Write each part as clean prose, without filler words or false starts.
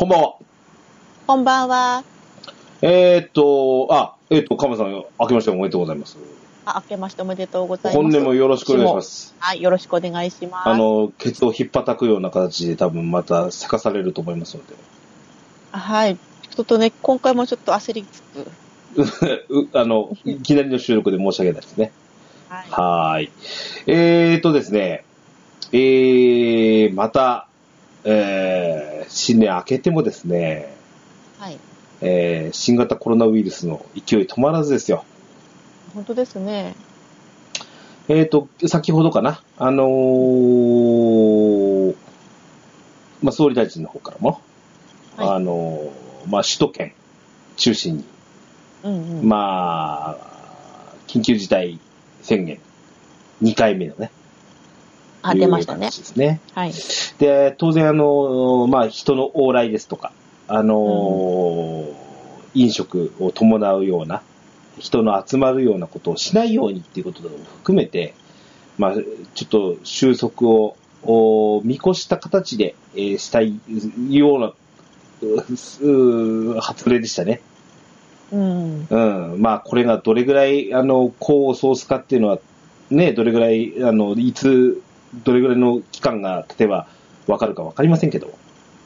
こんばんは。 こんばんは。 カマさん、明けましておめでとうございます。 明けましておめでとうございます。 本年もよろしくお願いします。 はい、よろしくお願いします。 ケツを引っ叩くような形で多分またせかされると思いますので。 はい。ちょっとね、今回もちょっと焦りつつ。 いきなりの収録で申し訳ないですね。 はい。 ですね、また、新年明けてもですね、 はい。 新型コロナウイルスの勢い止まらずですよ。 本当ですね。 先ほどかな、総理大臣の方からも、 はい、 首都圏中心に、緊急事態宣言2回目のね、 出ましたね。 ですね。 はい。 で、当然人の往来ですとか、飲食を伴うような、人の集まるようなことをしないようにっていうことを含めて、ちょっと収束を見越した形で、したいような発令でしたね。これがどれぐらい功を奏すかっていうのはね、どれぐらいどれぐらいの期間が例えば分かるか分かりませんけど、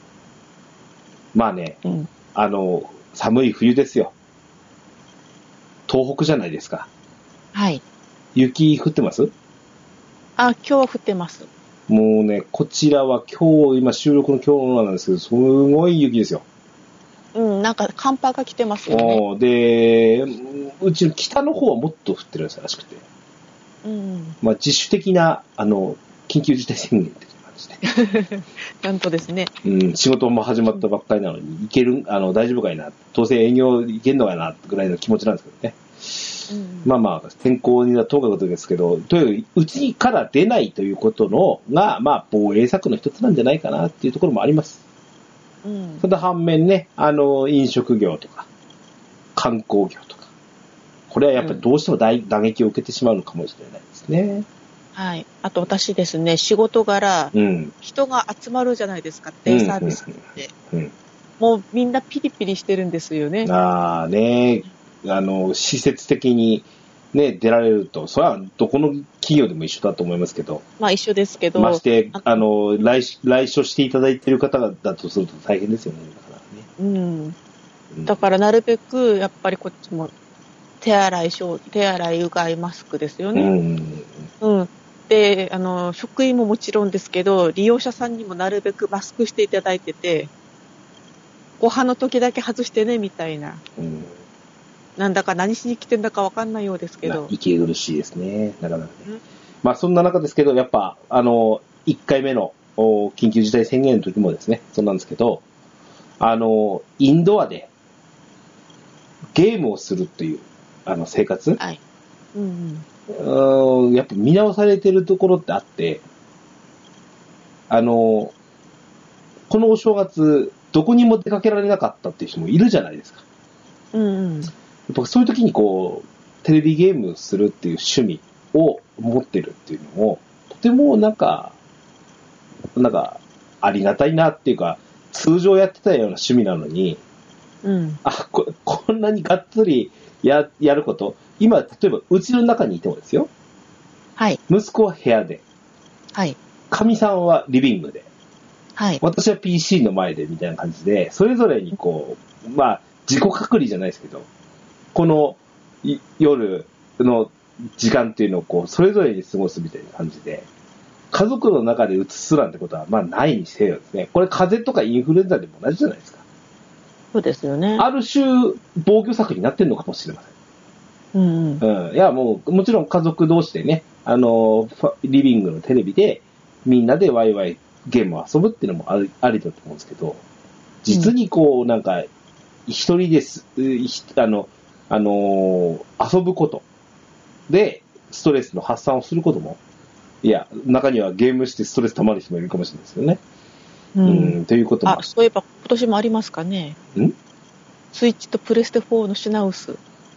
寒い冬ですよ。東北じゃないですか。 はい。 雪降ってます？ 今日は降ってます。 もうね、こちらは今収録の今日なんですけど、すごい雪ですよ。 なんか寒波が来てますよね。 で、うちの北の方はもっと降ってるらしくて。自主的な、緊急事態宣言っていう感じで。 なんとですね。 仕事も始まったばっかりなのに、大丈夫かいな、当然営業いけんのかな、ぐらいの気持ちなんですけどね。天候にはともかくですけど、とにかくうちから出ないということのが、防衛策の一つなんじゃないかなっていうところもあります。その反面ね、飲食業とか、観光業とか、これはやっぱりどうしても打撃を受けてしまうのかもしれないですね。 はい。あと私ですね、仕事柄、人が集まるじゃないですか、デイサービスって。もうみんなピリピリしてるんですよね。 施設的にね、出られると、それはどこの企業でも一緒だと思いますけど。 一緒ですけど。 まして、来所していただいている方だとすると大変ですよね。 だからなるべく、やっぱりこっちも、手洗いうがいマスクですよね。で、職員ももちろんですけど、利用者さんにもなるべくマスクしていただいてて、ご飯の時だけ外してね、みたいな。なんだか何しに来てんだか分かんないようですけど。 息苦しいですね。なかなかね。そんな中ですけど、やっぱ、1回目の緊急事態宣言の時もですね、そうなんですけど、インドアでゲームをするっていう、生活、やっぱ見直されてるところってあって、このお正月、どこにも出かけられなかったっていう人もいるじゃないですか。やっぱそういう時にテレビゲームするっていう趣味を持ってるっていうのも、とてもなんかありがたいなっていうか、通常やってたような趣味なのに、こんなにがっつりやること、今、例えばうちの中にいてもですよ。息子は部屋で、かみさんはリビングで、私は PC の前でみたいな感じで、それぞれに自己隔離じゃないですけど、この夜の時間っていうのをそれぞれに過ごすみたいな感じで、家族の中で移すなんてことはないにせよですね。これ風邪とかインフルエンザでも同じじゃないですか。 そうですよね。 ある種防御策になってるのかもしれません。いやもちろん家族同士でね、リビングのテレビでみんなでワイワイゲームを遊ぶっていうのもありだと思うんですけど、実に一人です、遊ぶことでストレスの発散をすることも、いや、中にはゲームしてストレス溜まる人もいるかもしれないですよね。ということも。 そういえば今年もありますかね。スイッチとプレステ4の品薄。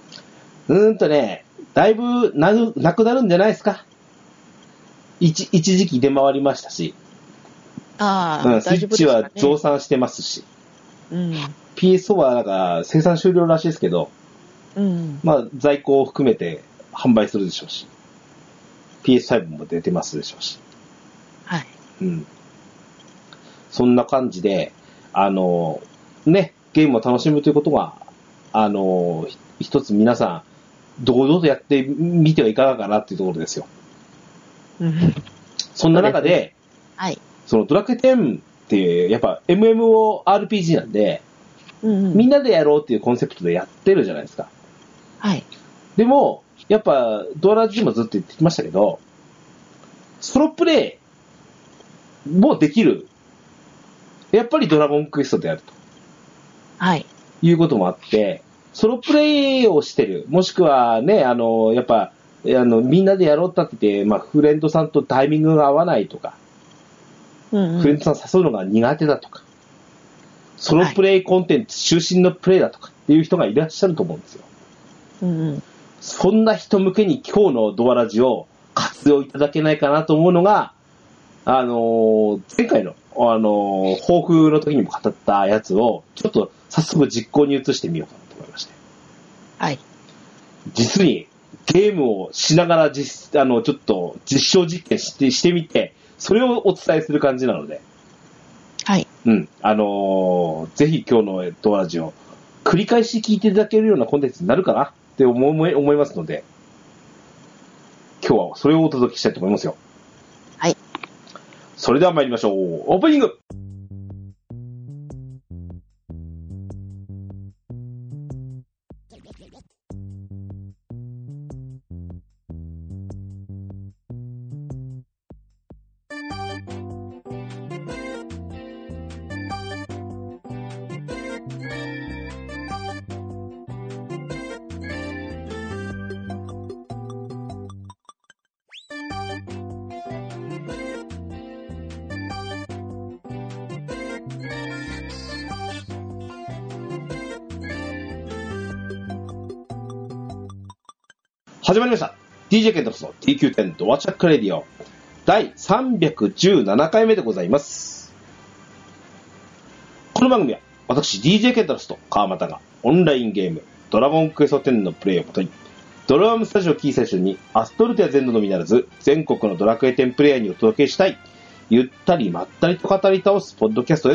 だいぶなくなるんじゃないですか。一時期出回りましたし。スイッチは増産してますし。 うん、 PS4 はなんか生産終了らしいですけど、 うん、 まあ在庫を含めて販売するでしょうし、PS5 も出てますでしょうし。 はい。 うん。そんな感じで、ね、ゲームを楽しむということが、一つ皆さん、堂々とやってみてはいかがかなっていうところですよ。 うん、 そんな中で、 はい。 そのドラクエ10っていう、やっぱ MMORPG なんで、 うんうん、 みんなでやろうっていうコンセプトでやってるじゃないですか。 はい。 でも、やっぱ、ドアラジもずっと言ってきましたけど、ソロプレイもできる。やっぱりドラゴンクエストであると。 はい。 いうこともあって、ソロプレイをしてる。もしくはね、やっぱ、みんなでやろうって言って、まあ、フレンドさんとタイミングが合わないとか、 うんうん、 フレンドさん誘うのが苦手だとか、ソロプレイコンテンツ中心のプレイだとかっていう人がいらっしゃると思うんですよ。 うんうん、 そんな人向けに今日のドアラジを活用いただけないかなと思うのが、前回の、抱負の時にも語ったやつを、ちょっと早速実行に移してみようかなと思いまして。 はい。 実に、ゲームをしながらちょっと実証実験してみて、それをお伝えする感じなので。 はい。 うん。ぜひ今日のドアラジオ、繰り返し聞いていただけるようなコンテンツになるかなって思いますので、今日はそれをお届けしたいと思いますよ。 はい。 それでは参りましょう。オープニング。始まりました。DJ ケントロスの TQ10 ドアチャックレディオ第317回目でございます。この番組は私 DJ ケントロスと川又がオンラインゲームドラゴンクエスト10のプレイをもとにドラムスタジオキーセッションにアストルティア全土のみならず全国のドラクエ10プレイヤーにお届けしたいゆったりまったりと語り倒すポッドキャストです。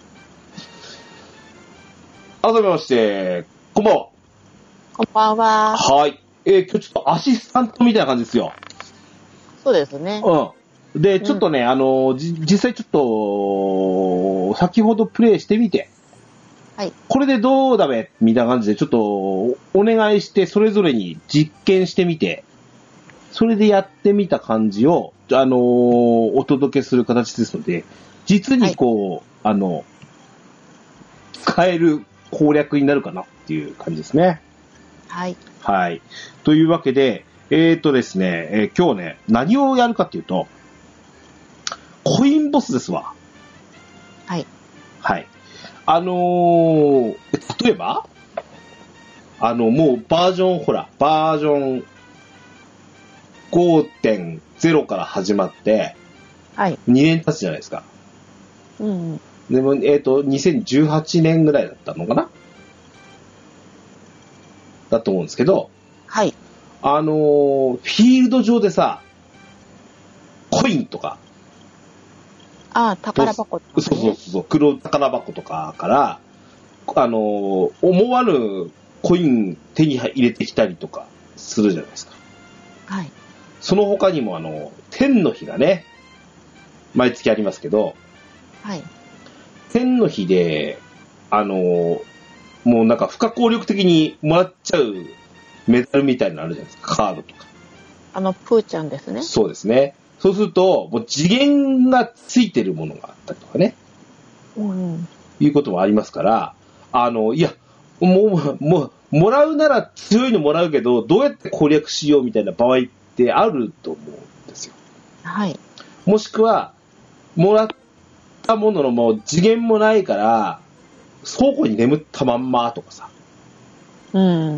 改めましてこんばんは。 こんばんは。 はい。今日ちょっとアシスタントみたいな感じですよ。 そうですね。 うん。で、ちょっとね、実際ちょっと、先ほどプレイしてみて、 はい。 これでどうだべみたいな感じで、ちょっと、お願いして、それぞれに実験してみて、それでやってみた感じを、お届けする形ですので、実にこう、はい、使える攻略になるかなっていう感じですね。 はい。 はい。というわけで、ですね、今日ね、何をやるかっていうと、コインボスですわ。 はい。 はい。例えば、もうバージョン 5.0 から始まって、 はい。 2年経つじゃないですか。 うん。 でも、2018年ぐらいだったのかなだと思うんですけど、 はい。 フィールド上でさ、コインとか、 宝箱とか、 ね。そう、黒宝箱とかから、思わぬコイン手に入れてきたりとかするじゃないですか。 はい。その他にも天の日がね、毎月ありますけど、 はい。 天の日で、もうなんか不可抗力的にもらっちゃうメダルみたいなのあるじゃないですか、カードとか。 プーちゃんですね。 そうですね。そうすると、もう次元がついてるものがあったりとかね。 うん。 いうこともありますから、いや、もらうなら強いのもらうけど、どうやって攻略しようみたいな場合ってあると思うんですよ。 はい。 もしくは、もらったもののもう次元もないから、倉庫に眠ったまんまとかさ。 うん。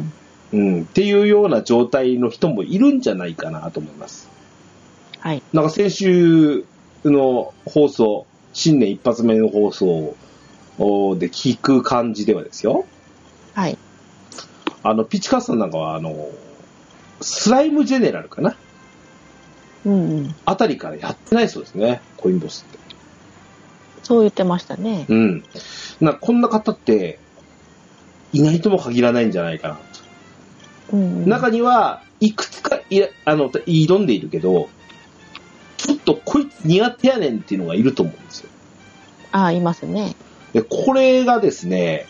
うん。っていうような状態の人もいるんじゃないかなと思います。 はい。 なんか先週の放送、新年一発目の放送で聞く感じではですよ。 はい。 ピチカスさんなんかは、スライムジェネラルかな。 うんうん。 あたりからやってないそうですね、コインボスって。 そう言ってましたね。 うん。こんな方って、いないとも限らないんじゃないかなと。 うんうん、 中には、いくつか挑んでいるけど、ちょっとこいつ苦手やねんっていうのがいると思うんですよ。 ああ、いますね。 で、これがですね、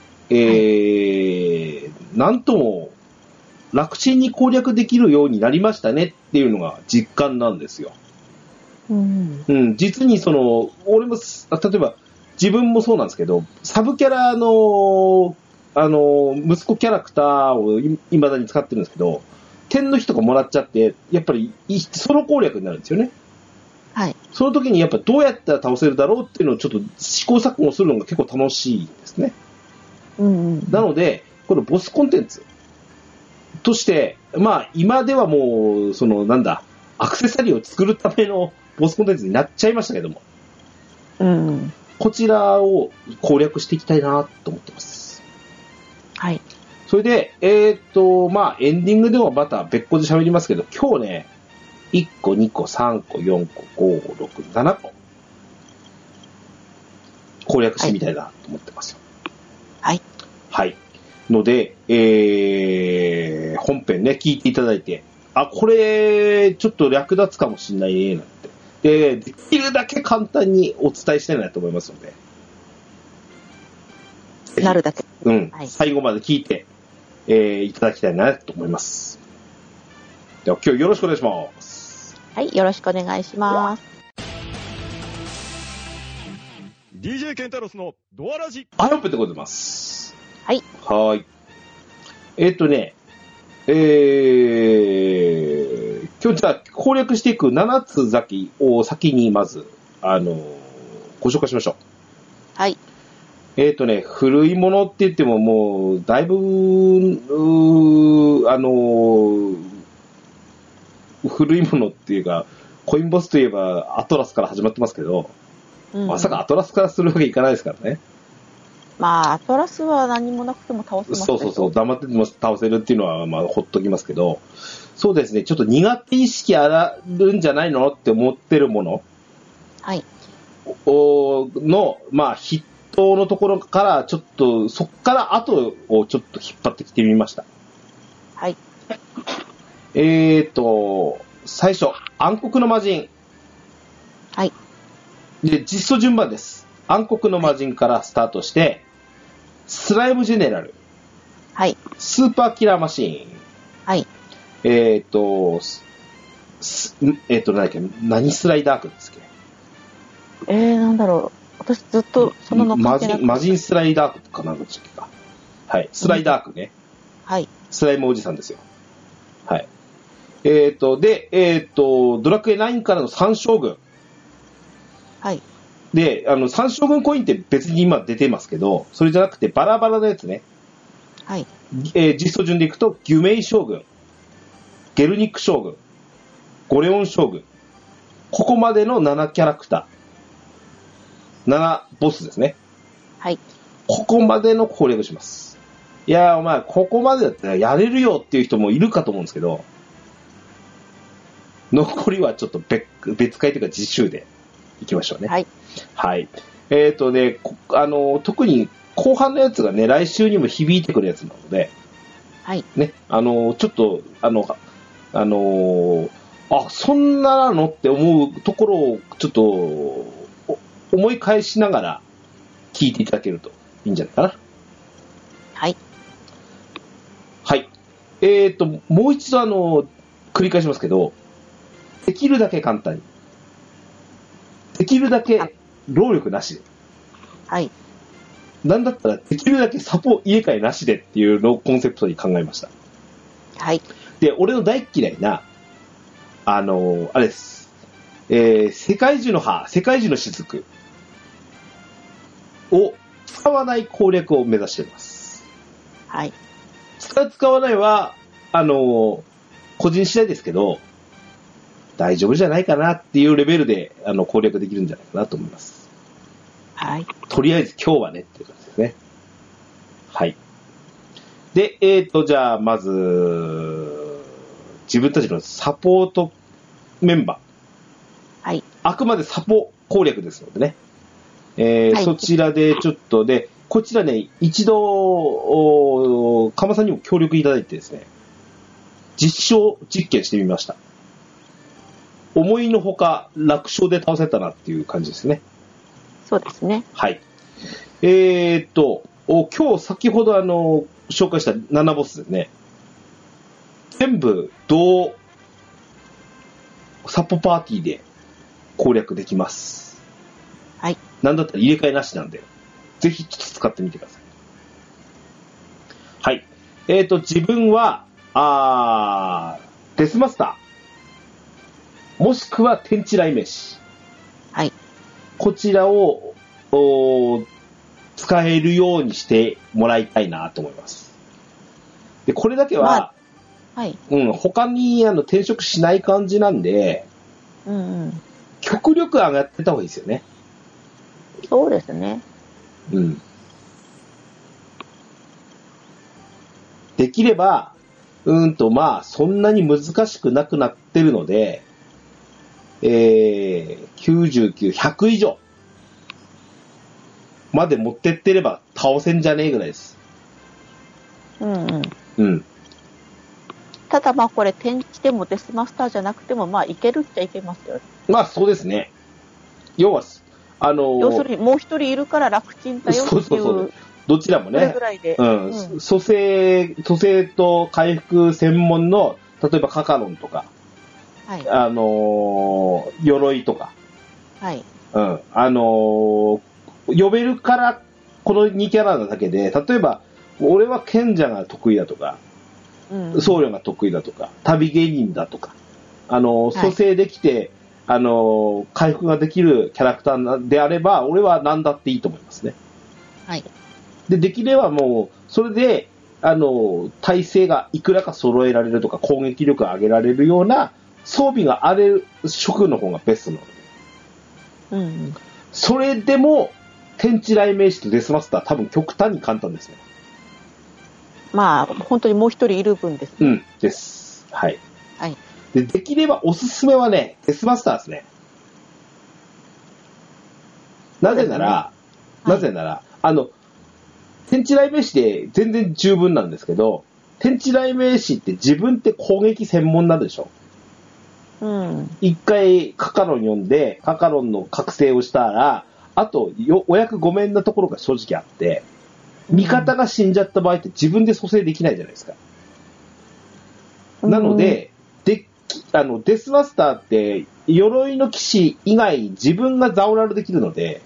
なんとも楽ちんに攻略できるようになりましたねっていうのが実感なんですよ。 うんうん、実に俺も、例えば自分もそうなんですけど、サブキャラの、息子キャラクターを未だに使ってるんですけど、点の日とかもらっちゃって、やっぱりソロ攻略になるんですよね。 はい。 その時にやっぱどうやったら倒せるだろうっていうのをちょっと試行錯誤するのが結構楽しいですね。なので、このボスコンテンツとして、今ではもう、アクセサリーを作るためのボスコンテンツになっちゃいましたけども、こちらを攻略していきたいなと思ってます。 はい。 それで、エンディングでもまた別個で喋りますけど、今日ね、1個、2個、3個、4個、5、6、7個、攻略してみたいなと思ってますよ。 はい。 はい。ので、本編ね、聞いていただいて、これ、ちょっと略奪かもしれないね、なんて。できるだけ簡単にお伝えしたいなと思いますので。 なるだけ。 うん。はい、最後まで聞いて、いただきたいなと思います。では、今日よろしくお願いします。 はい、よろしくお願いします。 DJ ケンタロスのドアラジ。 はい、本編でございます。 はい。 はい。今日じゃあ攻略していく7つ先を先にまず、ご紹介しましょう。 はい。 古いものって言ってももう、だいぶ、古いものっていうか、コインボスといえばアトラスから始まってますけど、まさかアトラスからするわけいかないですからね。 アトラスは何もなくても倒せますね。 そう、黙ってても倒せるっていうのは、ほっときますけど、そうですね、ちょっと苦手意識あるんじゃないのって思ってるもの、 はい。 の、筆頭のところから、ちょっと、そっから後をちょっと引っ張ってきてみました。 はい。 最初、暗黒の魔人。 はい。 で、実装順番です。暗黒の魔人からスタートして、スライムジェネラル。 はい。 スーパーキラーマシーン。 はい。 何だっけ、何スライダークですっけ。 なんだろう。私ずっとそのの関係なくて。 魔人スライダークかなんかでしたっけか。はい。スライダークね。 はい。 スライムおじさんですよ。はい。で、ドラクエ9からの三将軍。 はい。 で、三将軍コインって別に今出てますけど、それじゃなくてバラバラのやつね。 はい。 実装順でいくと、ギュメイ将軍、ゲルニック将軍、ゴレオン将軍。ここまでの7キャラクター。7ボスですね。 はい。 ここまでの攻略します。いやー、お前、ここまでだったらやれるよっていう人もいるかと思うんですけど、残りはちょっと別会というか実習でいきましょうね。 はい。 はい。特に後半のやつがね、来週にも響いてくるやつなので、 はい。 ね、ちょっと、そんなのって思うところを、ちょっと、思い返しながら聞いていただけるといいんじゃないかな。 はい。 はい。もう一度繰り返しますけど、できるだけ簡単に。できるだけ労力なしで。 はい。 なんだったらできるだけサポ入れ替えなしでっていうのをコンセプトに考えました。 はい。 で、俺の大嫌いな、あれです。世界樹の葉、世界樹の雫を使わない攻略を目指しています。 はい。 使わないは、個人次第ですけど、大丈夫じゃないかなっていうレベルで攻略できるんじゃないかなと思います。 はい。 とりあえず今日はねっていう感じですね。はい。で、じゃあ、まず、自分たちのサポートメンバー。はい。 あくまでサポ攻略ですのでね。はい、そちらでちょっとで、こちらね、一度、鎌さんにも協力いただいてですね、実証実験してみました。思いのほか楽勝で倒せたなっていう感じですね。 そうですね。 はい。今日先ほど紹介した7ボスですね。全部同サポパーティーで攻略できます。 はい。 なんだったら入れ替えなしなんで、ぜひちょっと使ってみてください。はい。自分は、デスマスター、もしくは天地雷鳴士。 はい。 こちらを、使えるようにしてもらいたいなと思います。で、これだけは、 はい。 他に転職しない感じなんで、極力上がってた方がいいですよね。 そうですね。 できれば、まあ、そんなに難しくなくなってるので、99、100以上まで持ってってれば倒せんじゃねえぐらいです。 ただまあこれ転地でもデスマスターじゃなくてもまあいけるっちゃいけますよね。 まあそうですね。要は要するにもう一人いるから楽ちんだよっていう。そう。 どちらもね。 それぐらいで。 蘇生と回復専門の例えばカカロンとか、はい、鎧とか、 はい、 呼べるからこの2キャラなだけで、例えば俺は賢者が得意だとか、僧侶が得意だとか、旅芸人だとか、蘇生できて、回復ができるキャラクターであれば、俺は何だっていいと思いますね。 はい。 できればもう、それで、体制がいくらか揃えられるとか、攻撃力が上げられるような装備がある職の方がベストなので。それでも、天地雷鳴士とデスマスター多分極端に簡単ですね。 まあ、本当にもう一人いる分ですね。 です。はい。 はい。 できればおすすめはね、デスマスターですね。なぜなら、天地雷鳴士で全然十分なんですけど、天地雷鳴士って自分って攻撃専門なんでしょ。一回カカロン読んで、カカロンの覚醒をしたら、あとお役ごめんなところが正直あって、味方が死んじゃった場合って自分で蘇生できないじゃないですか。なので、デスマスターって鎧の騎士以外自分がザオラルできるので、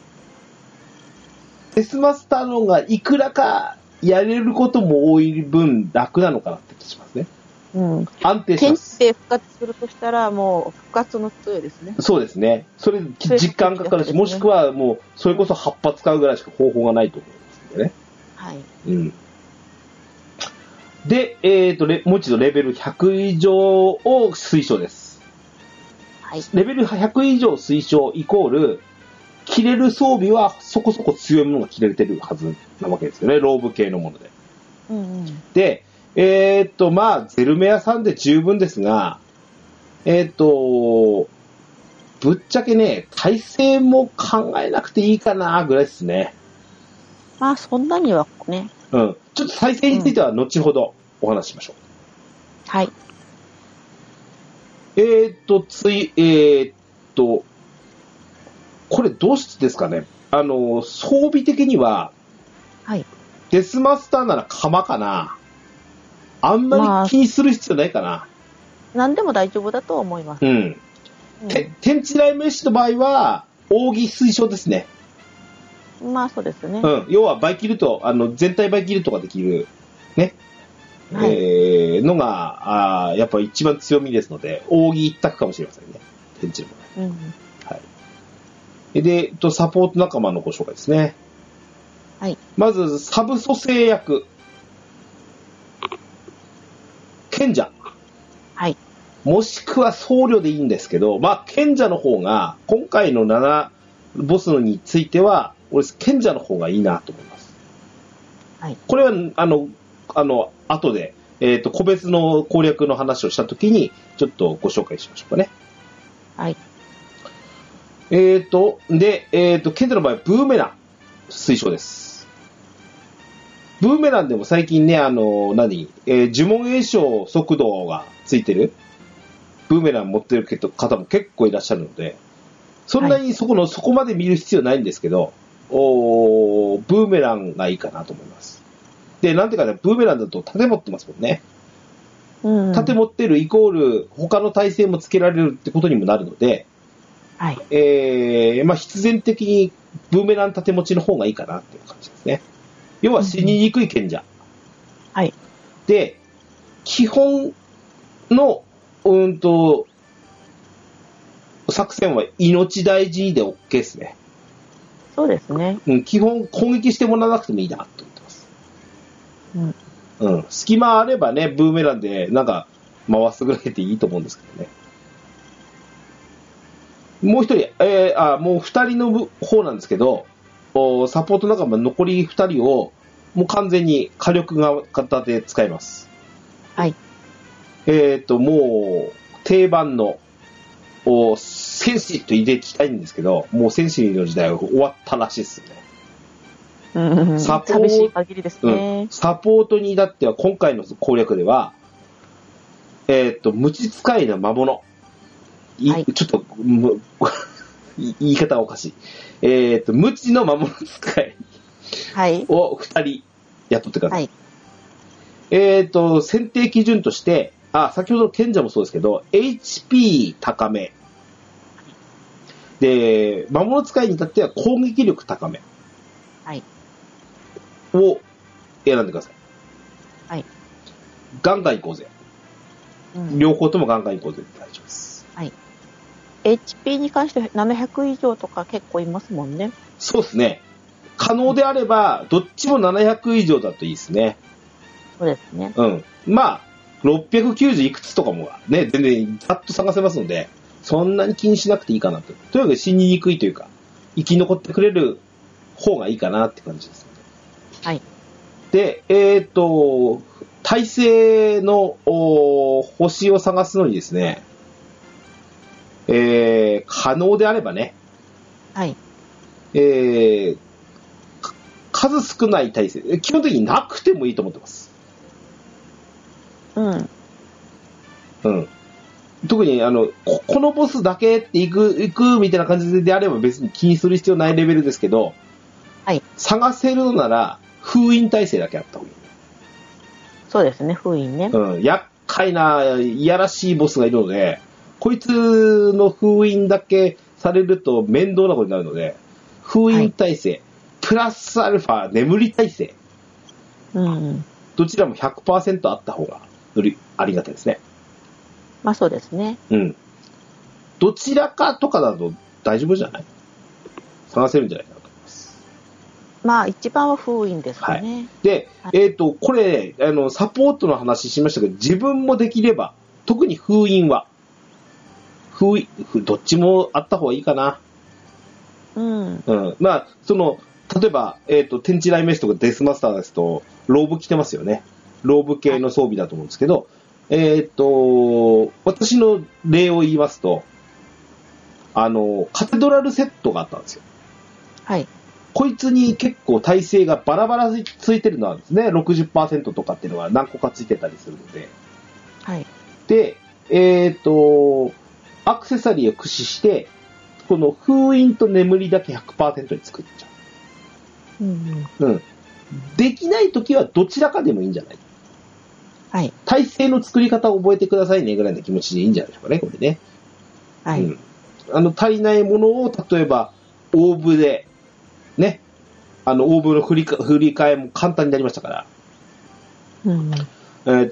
デスマスターの方がいくらかやれることも多い分楽なのかなって気がしますね。安定します。 天地で復活するとしたらもう復活の杖ですね。 そうですね。それ時間かかるし、もしくはもうそれこそ葉っぱ使うぐらいしか方法がないと思いますんでね。 はい。 で、もう一度レベル100以上を推奨です。 はい。 レベル100以上推奨イコール、着れる装備はそこそこ強いものが着れてるはずなわけですよね。ローブ系のもので。で、まあ、ゼルメアさんで十分ですが、ぶっちゃけね、体勢も考えなくていいかなぐらいですね。 まあ、そんなにはね。 ちょっと体勢については後ほどお話ししましょう。 はい。 これどうしてですかね。装備的には、 はい。 デスマスターなら鎌かな。あんまり気にする必要ないかな。 何でも大丈夫だと思います。 天地雷鳴士の場合は、扇推奨ですね。 まあそうですね。 要はバイキルト、全体バイキルトができる、ね。はい、のが、やっぱ一番強みですので、扇一択かもしれませんね。天地の場合。はい。で、サポート仲間のご紹介ですね。 はい。 まず、サブ蘇生役。賢者。 はい。 もしくは僧侶でいいんですけど、まあ、賢者の方が、今回のボスについては、俺、賢者の方がいいなと思います。 はい。 これは、後で、個別の攻略の話をしたときに、ちょっとご紹介しましょうかね。 はい。 で、賢者の場合、ブーメラン、推奨です。ブーメランでも最近ね、呪文詠唱速度がついてる、ブーメラン持ってる方も結構いらっしゃるので、そんなにそこまで見る必要ないんですけど、ブーメランがいいかなと思います。で、なんていうかね、ブーメランだと盾持ってますもんね。盾持ってるイコール、他の耐性もつけられるってことにもなるので、 はい。 必然的にブーメラン盾持ちの方がいいかなっていう感じですね。要は死ににくい賢者。 はい。 で、基本の、作戦は命大事にで OK ですね。 そうですね。 基本攻撃してもらわなくてもいいなと思ってます。隙間あればね、ブーメランでなんか回すぐらいでいいと思うんですけどね。もう一人、もう二人の方なんですけど、サポート仲間残り二人をもう完全に火力型で使います。 はい。 もう定番の戦士と入れきたいんですけど、もう戦士の時代は終わったらしいですね。 寂しい限りですね。 サポートに至っては今回の攻略では、無知使いの魔物。はい、ちょっと、言い方はおかしい。無知の魔物使いを2人雇ってください。はい、選定基準として、先ほどの賢者もそうですけど、HP 高め。で、魔物使いに至っては攻撃力高め。 はい。 を選んでください。 はい。 ガンガン行こうぜ。両方ともガンガン行こうぜって大丈夫です。 はい。HP に関して700以上とか結構いますもんね。 そうですね。可能であれば、どっちも700以上だといいですね。 そうですね。 690いくつとかもね、全然ざっと探せますので、そんなに気にしなくていいかなと。とにかく死ににくいというか、生き残ってくれる方がいいかなって感じです。 はい。 で、耐性の星を探すのにですね、可能であればね、 はい。 数少ない耐性、基本的になくてもいいと思ってます。特にこのボスだけって行くみたいな感じであれば別に気にする必要ないレベルですけど、 はい。 探せるのなら封印耐性だけあった方がいい。 そうですね、封印ね。 厄介ないやらしいボスがいるので、こいつの封印だけされると面倒なことになるので、封印耐性、プラスアルファ眠り耐性、どちらも 100% あった方がよりありがたいですね。 まあそうですね。 どちらかとかだと大丈夫じゃない？探せるんじゃないかなと思います。 まあ一番は封印ですね。はい、 で、これ、サポートの話しましたけど、自分もできれば、特に封印は、どっちもあった方がいいかな。まあ、例えば、天地雷メスとかデスマスターですと、ローブ着てますよね。ローブ系の装備だと思うんですけど、私の例を言いますと、カテドラルセットがあったんですよ。 はい。 こいつに結構耐性がバラバラついてるのなんですね。60% とかっていうのが何個かついてたりするので。 はい。 で、アクセサリーを駆使して、この封印と眠りだけ 100% に作っちゃう。できないときはどちらかでもいいんじゃない？ はい。 耐性の作り方を覚えてくださいねぐらいの気持ちでいいんじゃないでしょうかね、これね。 はい。 足りないものを、例えば、オーブで、ね、オーブの振り替えも簡単になりましたから。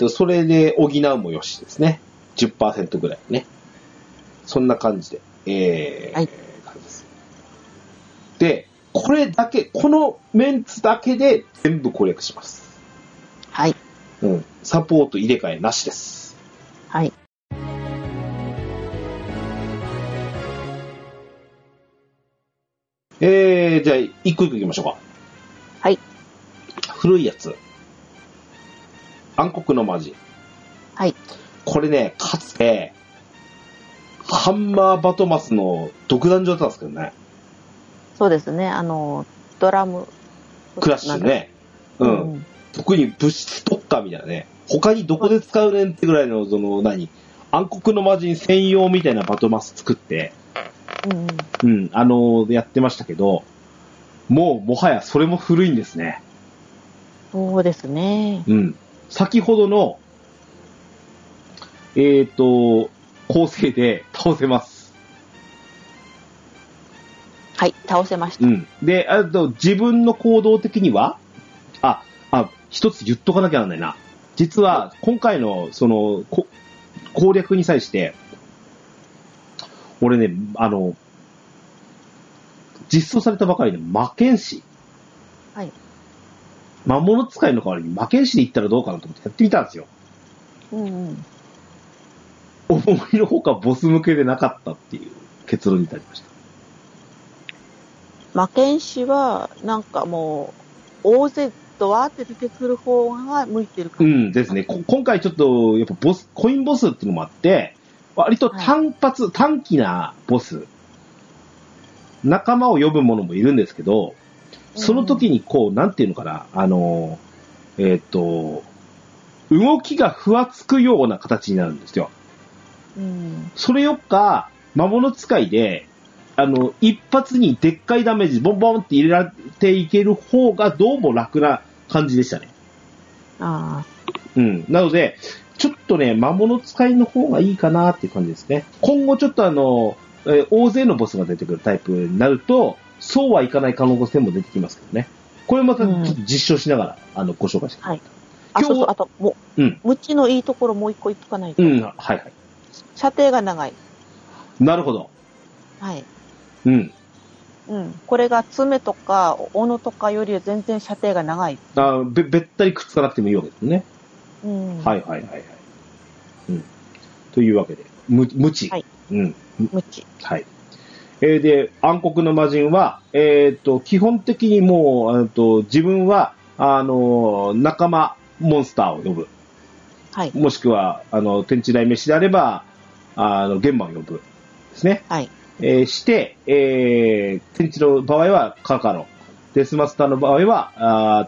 それで補うもよしですね。10% ぐらいね。そんな感じで。 はい。 感じです。で、このメンツだけで全部攻略します。 はい。 サポート入れ替えなしです。 はい。 じゃあ、一個一個いきましょうか。 はい。 古いやつ。暗黒の魔人。 はい。 これね、かつて、ハンマーバトマスの独壇場だったんですけどね。 そうですね、ドラム。 クラッシュね。うん。特に物質特化みたいなね。他にどこで使うねんってぐらいの、暗黒の魔人専用みたいなバトマス作って、やってましたけど、もはやそれも古いんですね。 そうですね。 うん。先ほどの、構成で倒せます。 はい、倒せました。 うん。で、あと、自分の行動的には、一つ言っとかなきゃなんないな。実は、今回の、攻略に際して、俺ね、実装されたばかりの魔剣士。 はい。 魔物使いの代わりに魔剣士で行ったらどうかなと思ってやってみたんですよ。思いのほかボス向けでなかったっていう結論に至りました。 魔剣士は、なんかもう、大勢ドワーって出てくる方が向いてるかも。ですね。今回ちょっと、やっぱコインボスっていうのもあって、割と短期なボス、仲間を呼ぶものもいるんですけど、その時になんていうのかな、動きがふわつくような形になるんですよ。それよっか、魔物使いで、一発にでっかいダメージボンボンって入れられていける方がどうも楽な感じでしたね。なので、ちょっとね、魔物使いの方がいいかなっていう感じですね。今後ちょっと大勢のボスが出てくるタイプになると、そうはいかない可能性も出てきますけどね。これまたちょっと実証しながら、ご紹介してください。 あと、無知のいいところもう一個言っとかないと。 はいはい。 射程が長い。 なるほど。 はい。これが爪とか斧とかよりは全然射程が長い。 べったりくっつかなくてもいいわけですね。はい。というわけで、無知。はい。 無知。 はい。で、暗黒の魔人は、基本的にもう、自分は、仲間モンスターを呼ぶ。 はい。 もしくは、天地大飯であれば、玄馬を呼ぶ。ですね。 はい。 して、天地の場合はカカロ。デスマスターの場合は、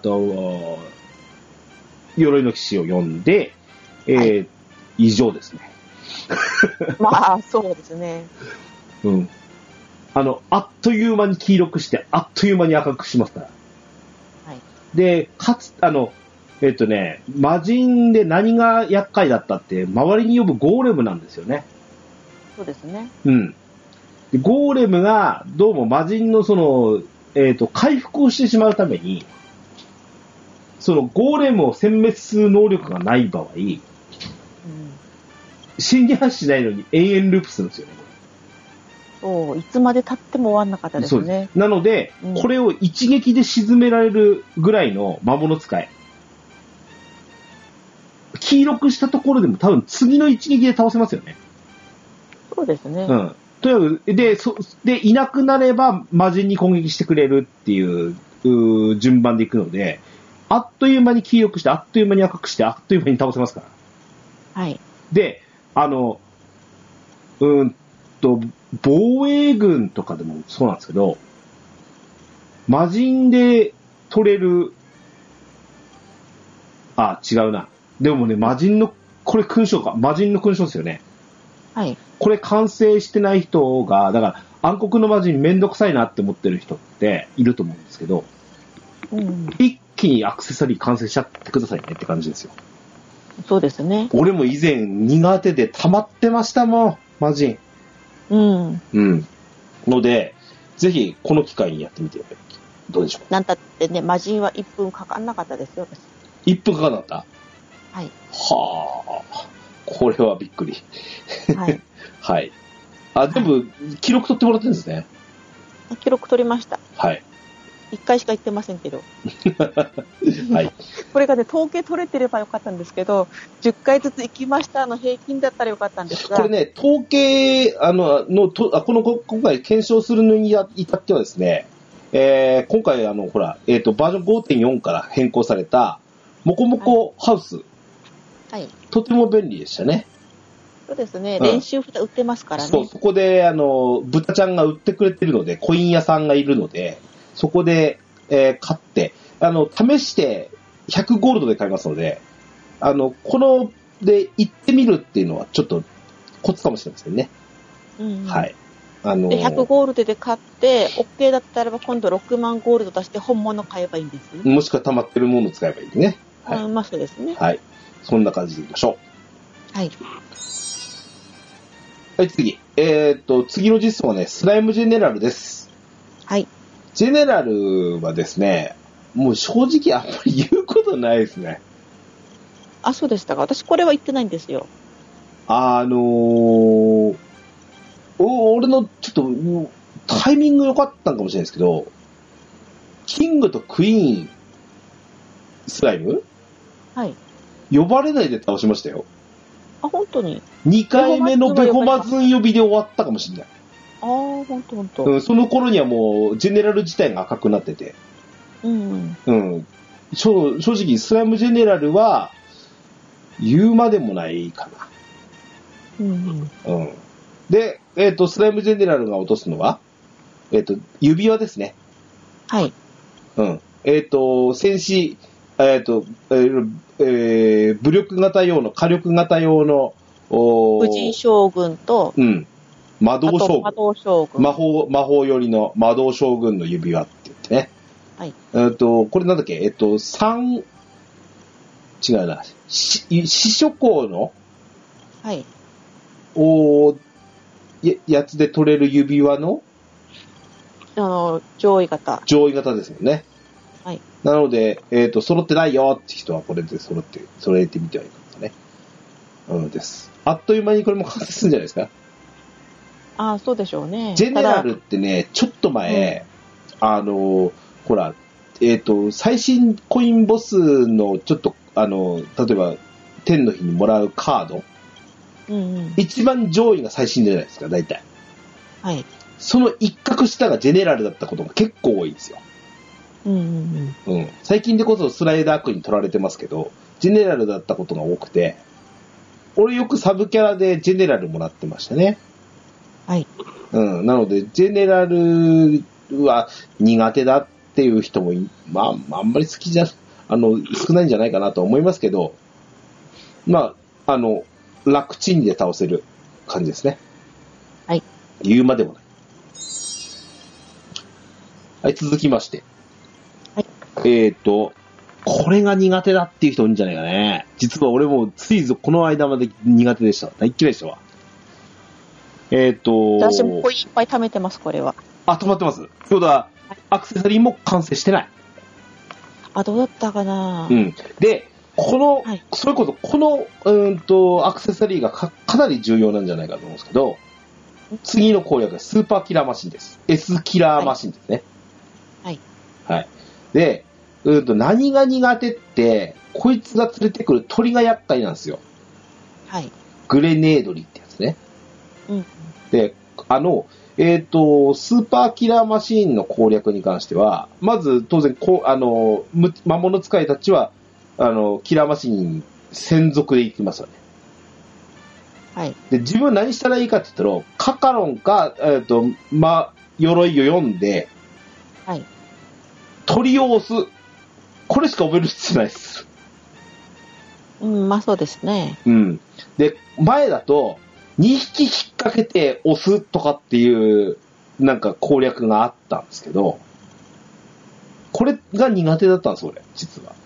鎧の騎士を呼んで、以上ですね。 まあ、そうですね。 あっという間に黄色くして、あっという間に赤くしますから。 はい。 で、かつ、魔人で何が厄介だったって、周りに呼ぶゴーレムなんですよね。 そうですね。 でゴーレムが、どうも魔人の回復をしてしまうために、ゴーレムを殲滅する能力がない場合、死にはしないのに永遠ループするんですよね。 いつまで経っても終わんなかったですね。 なので、これを一撃で沈められるぐらいの魔物使い。黄色くしたところでも多分次の一撃で倒せますよね。 そうですね。 とにかく、で、いなくなれば魔人に攻撃してくれるっていう順番でいくので、あっという間に黄色くして、あっという間に赤くして、あっという間に倒せますから。 はい。 で、防衛軍とかでもそうなんですけど、魔人で取れる、違うな。でもね、魔人の、これ勲章か。魔人の勲章ですよね。 はい。 これ完成してない人が、だから暗黒の魔人めんどくさいなって思ってる人っていると思うんですけど、一気にアクセサリー完成しちゃってくださいねって感じですよ。 そうですね。 俺も以前苦手で溜まってましたもん、魔人。ので、ぜひこの機会にやってみてどうでしょう。 なんたってね、魔人は1分かかんなかったですよ、私。 1分かかんなかった？ はい。 はあ、これはびっくり。 はい。 はい。全部記録取ってもらってるんですね。 記録取りました。 はい。 1回しか行ってませんけど。 はい。 これがね、統計取れてればよかったんですけど、10回ずつ行きましたの平均だったらよかったんですが。 これね、統計、今回検証するのに至ってはですね、 今回ほら、バージョン 5.4 から変更された、もこもこハウス。 はい。 とても便利でしたね。 そうですね。練習札売ってますからね。 そう、そこで、豚ちゃんが売ってくれてるので、コイン屋さんがいるので、そこで、買って、試して100ゴールドで買いますので、で行ってみるっていうのはちょっとコツかもしれませんね。 うん、 はい。 で、100ゴールドで買って、OK だったらば今度6万ゴールド出して本物買えばいいんですね。 もしくは溜まってるものを使えばいいね。 はい。まあそうですね。 はい。そんな感じでいきましょう。はい。 はい、次。次の実装はね、スライムジェネラルです。 はい。 ジェネラルはですね、もう正直あんまり言うことないですね。 あ、そうでしたか。私これは言ってないんですよ。 俺のちょっとタイミング良かったのかもしれないですけど、キングとクイーンスライム、 はい。 呼ばれないで倒しましたよ。 あ、本当に ?2 回目のベホマズン呼びで終わったかもしれない。 ああ、本当。 その頃にはもうジェネラル自体が赤くなってて。正直スライムジェネラルは言うまでもないかな。で、スライムジェネラルが落とすのは、指輪ですね。 はい。 戦士、武力型用の、火力型用の、 武人将軍と、 魔導将軍。 魔法寄りの魔導将軍の指輪って言ってね。 はい。 これなんだっけ違うな。死諸行の、 はい。 やつで取れる指輪の上位型。 上位型ですよね。 はい。 なので、揃ってないよって人はこれで揃えてみてはいかがですかね。です。あっという間にこれも完成するんじゃないですか。 ああ、そうでしょうね。 ジェネラルってね、ちょっと前、ほら、最新コインボスのちょっと、例えば、天の日にもらうカード、一番上位が最新じゃないですか、大体。 はい。 その一角下がジェネラルだったことが結構多いんですよ。最近でこそスライダークに取られてますけど、ジェネラルだったことが多くて、俺よくサブキャラでジェネラルもらってましたね。 はい。 なので、ジェネラルは苦手だっていう人も、あんまり好きじゃ、少ないんじゃないかなと思いますけど、楽ちんで倒せる感じですね。 はい。 言うまでもない。はい、続きまして。 はい。 これが苦手だっていう人多いんじゃないかね。実は俺もついぞこの間まで苦手でした。大嫌いでしたわ。 私もコインいっぱい貯めてます、これは。 あ、溜まってます。そうだ、アクセサリーも完成してない。 あ、どうだったかな。 で、それこそこの、アクセサリーがかなり重要なんじゃないかと思うんですけど、次の攻略はスーパーキラーマシンです。S キラーマシンですね。 はい。 はい。で、何が苦手って、こいつが連れてくる鳥が厄介なんですよ。 はい。 グレネードリってやつね。で、スーパーキラーマシーンの攻略に関しては、まず当然魔物使いたちは、キラーマシーン専属で行きますよね。 はい。 で、自分は何したらいいかって言ったら、カカロンか、鎧を読んで、 はい。 鳥を押す。これしか覚える必要ないです。 まあそうですね。 で、前だと、2匹引っ掛けて押すとかっていう、なんか攻略があったんですけど、これが苦手だったんです、俺、実は。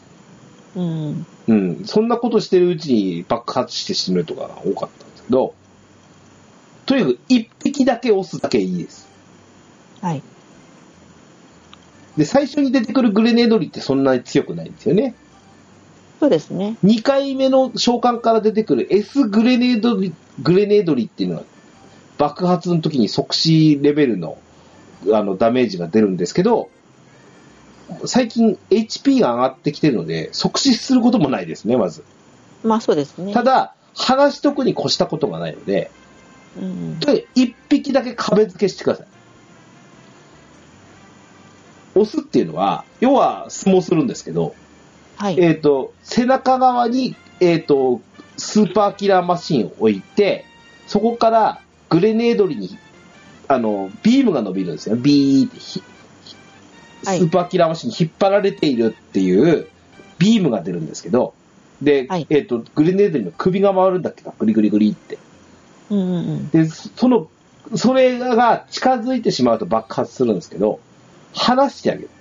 そんなことしてるうちに爆発して死ぬとかが多かったんですけど、とにかく1匹だけ押すだけいいです。 はい。 で、最初に出てくるグレネードリってそんなに強くないんですよね。 そうですね。 2回目の召喚から出てくる S グレネードリっていうのは爆発の時に即死レベルのダメージが出るんですけど、最近 HP が上がってきてるので即死することもないですね、まず。 まあそうですね。 ただ、剥がしとくに越したことがないので、1匹だけ壁付けしてください。 押すっていうのは、要は相撲するんですけど、 はい。 背中側に、スーパーキラーマシンを置いて、そこからグレネードに、ビームが伸びるんですよ。ビーってスーパーキラーマシンに引っ張られているっていうビームが出るんですけど、で、 はい、 グレネードの首が回るんだっけか、グリグリグリって。で、それが近づいてしまうと爆発するんですけど、離してあげる。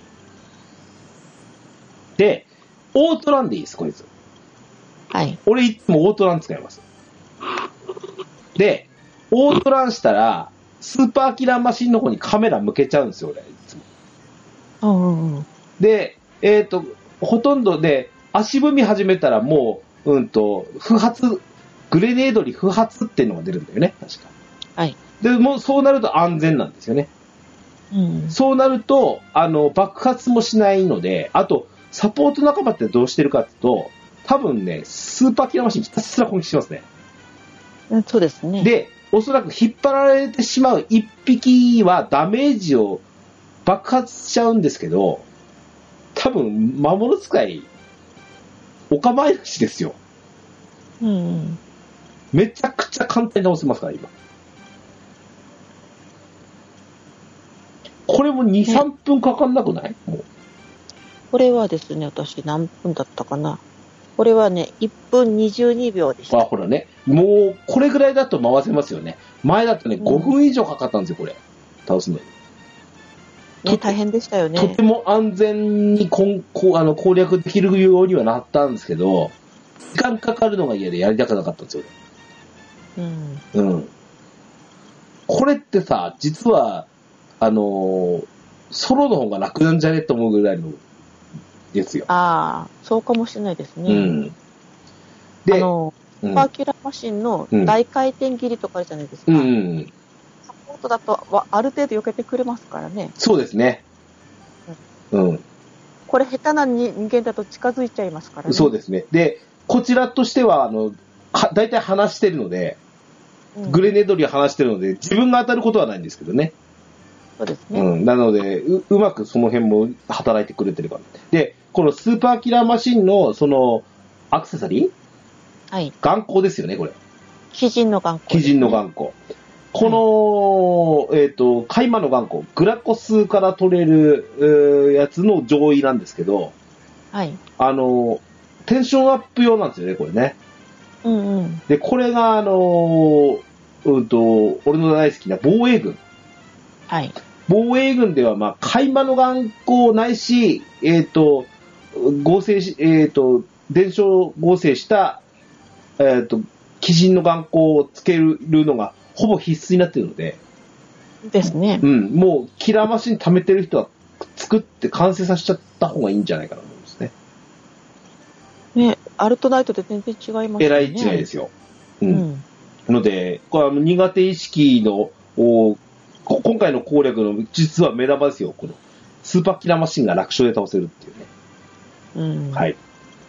で、オートランでいいです、こいつ。 はい。 俺いつもオートラン使います。で、オートランしたら、スーパーキラーマシンの方にカメラ向けちゃうんですよ、俺、いつも。で、ほとんどで、足踏み始めたらもう、不発、グレネードに不発っていうのが出るんだよね、確か。 はい。 で、もうそうなると安全なんですよね。そうなると、爆発もしないので、あと、サポート仲間ってどうしてるかっていうと、多分ね、スーパーキラーマシンひたすら攻撃しますね。 そうですね。 で、おそらく引っ張られてしまう一匹はダメージを爆発しちゃうんですけど、多分、魔物使い、お構いなしですよ。めちゃくちゃ簡単に倒せますから、今。これも2、3分かかんなくない？もう。 これはですね、私何分だったかな。これはね、1分22秒でした。 ほらね。もう、これぐらいだと回せますよね。前だとね、5分以上かかったんですよ、これ。倒すのに。 大変でしたよね。 とても安全に攻略できるようにはなったんですけど、時間かかるのが嫌でやりたくなかったんですよね。これってさ、実は、ソロの方が楽なんじゃねと思うぐらいのですよ。 ああ、そうかもしれないですね。 で、 スーパーキュラーマシンの大回転切りとかあるじゃないですか。サポートだとある程度避けてくれますからね。 そうですね。 これ下手な人間だと近づいちゃいますからね。 そうですね。で、こちらとしては、大体離してるので、グレネードリー離してるので、自分が当たることはないんですけどね。 そうですね。 なのでうまくその辺も働いてくれてるから。で、このスーパーキラーマシンの、アクセサリー？はい。眼光ですよね、これ。 鬼人の眼光、 鬼人の眼光。この、カイマの眼光、グラコスから取れる、やつの上位なんですけど、 はい。 テンションアップ用なんですよね、これね。で、これが、俺の大好きな防衛軍。 はい。 防衛軍では、まあ、海馬の眼光ないし、合成し、伝承合成した、鬼人の眼光をつけるのが、ほぼ必須になっているので。 ですね。 もう、キラーマシン貯めてる人は、作って完成させちゃった方がいいんじゃないかなと思いますね。 ね、アルトナイトで全然違いますね。 えらい違いですよ。ので、これは苦手意識の、今回の攻略の実は目玉ですよ。このスーパーキラーマシンが楽勝で倒せるっていうね。はい。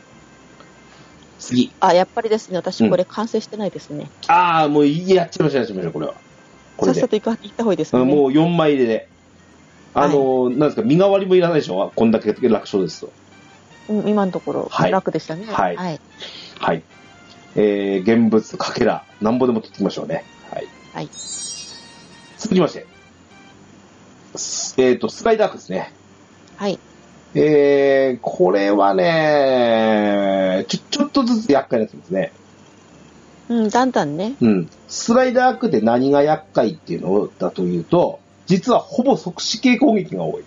次。 やっぱりですね、私これ完成してないですね。 もうやっちゃいましょう、これは。 さっさと行った方がいいですね。 もう4枚入れで。なんですか、身代わりもいらないでしょ、こんだけ楽勝ですと。 今のところ、楽でしたね。 はい。はい。現物、かけら、なんぼでも取ってきましょうね。はい。はい。続きまして。スライダークですね。 はい。 これはね、ちょっとずつ厄介になってますね。 だんだんね。 スライダークで何が厄介っていうのだというと、実はほぼ即死系攻撃が多い。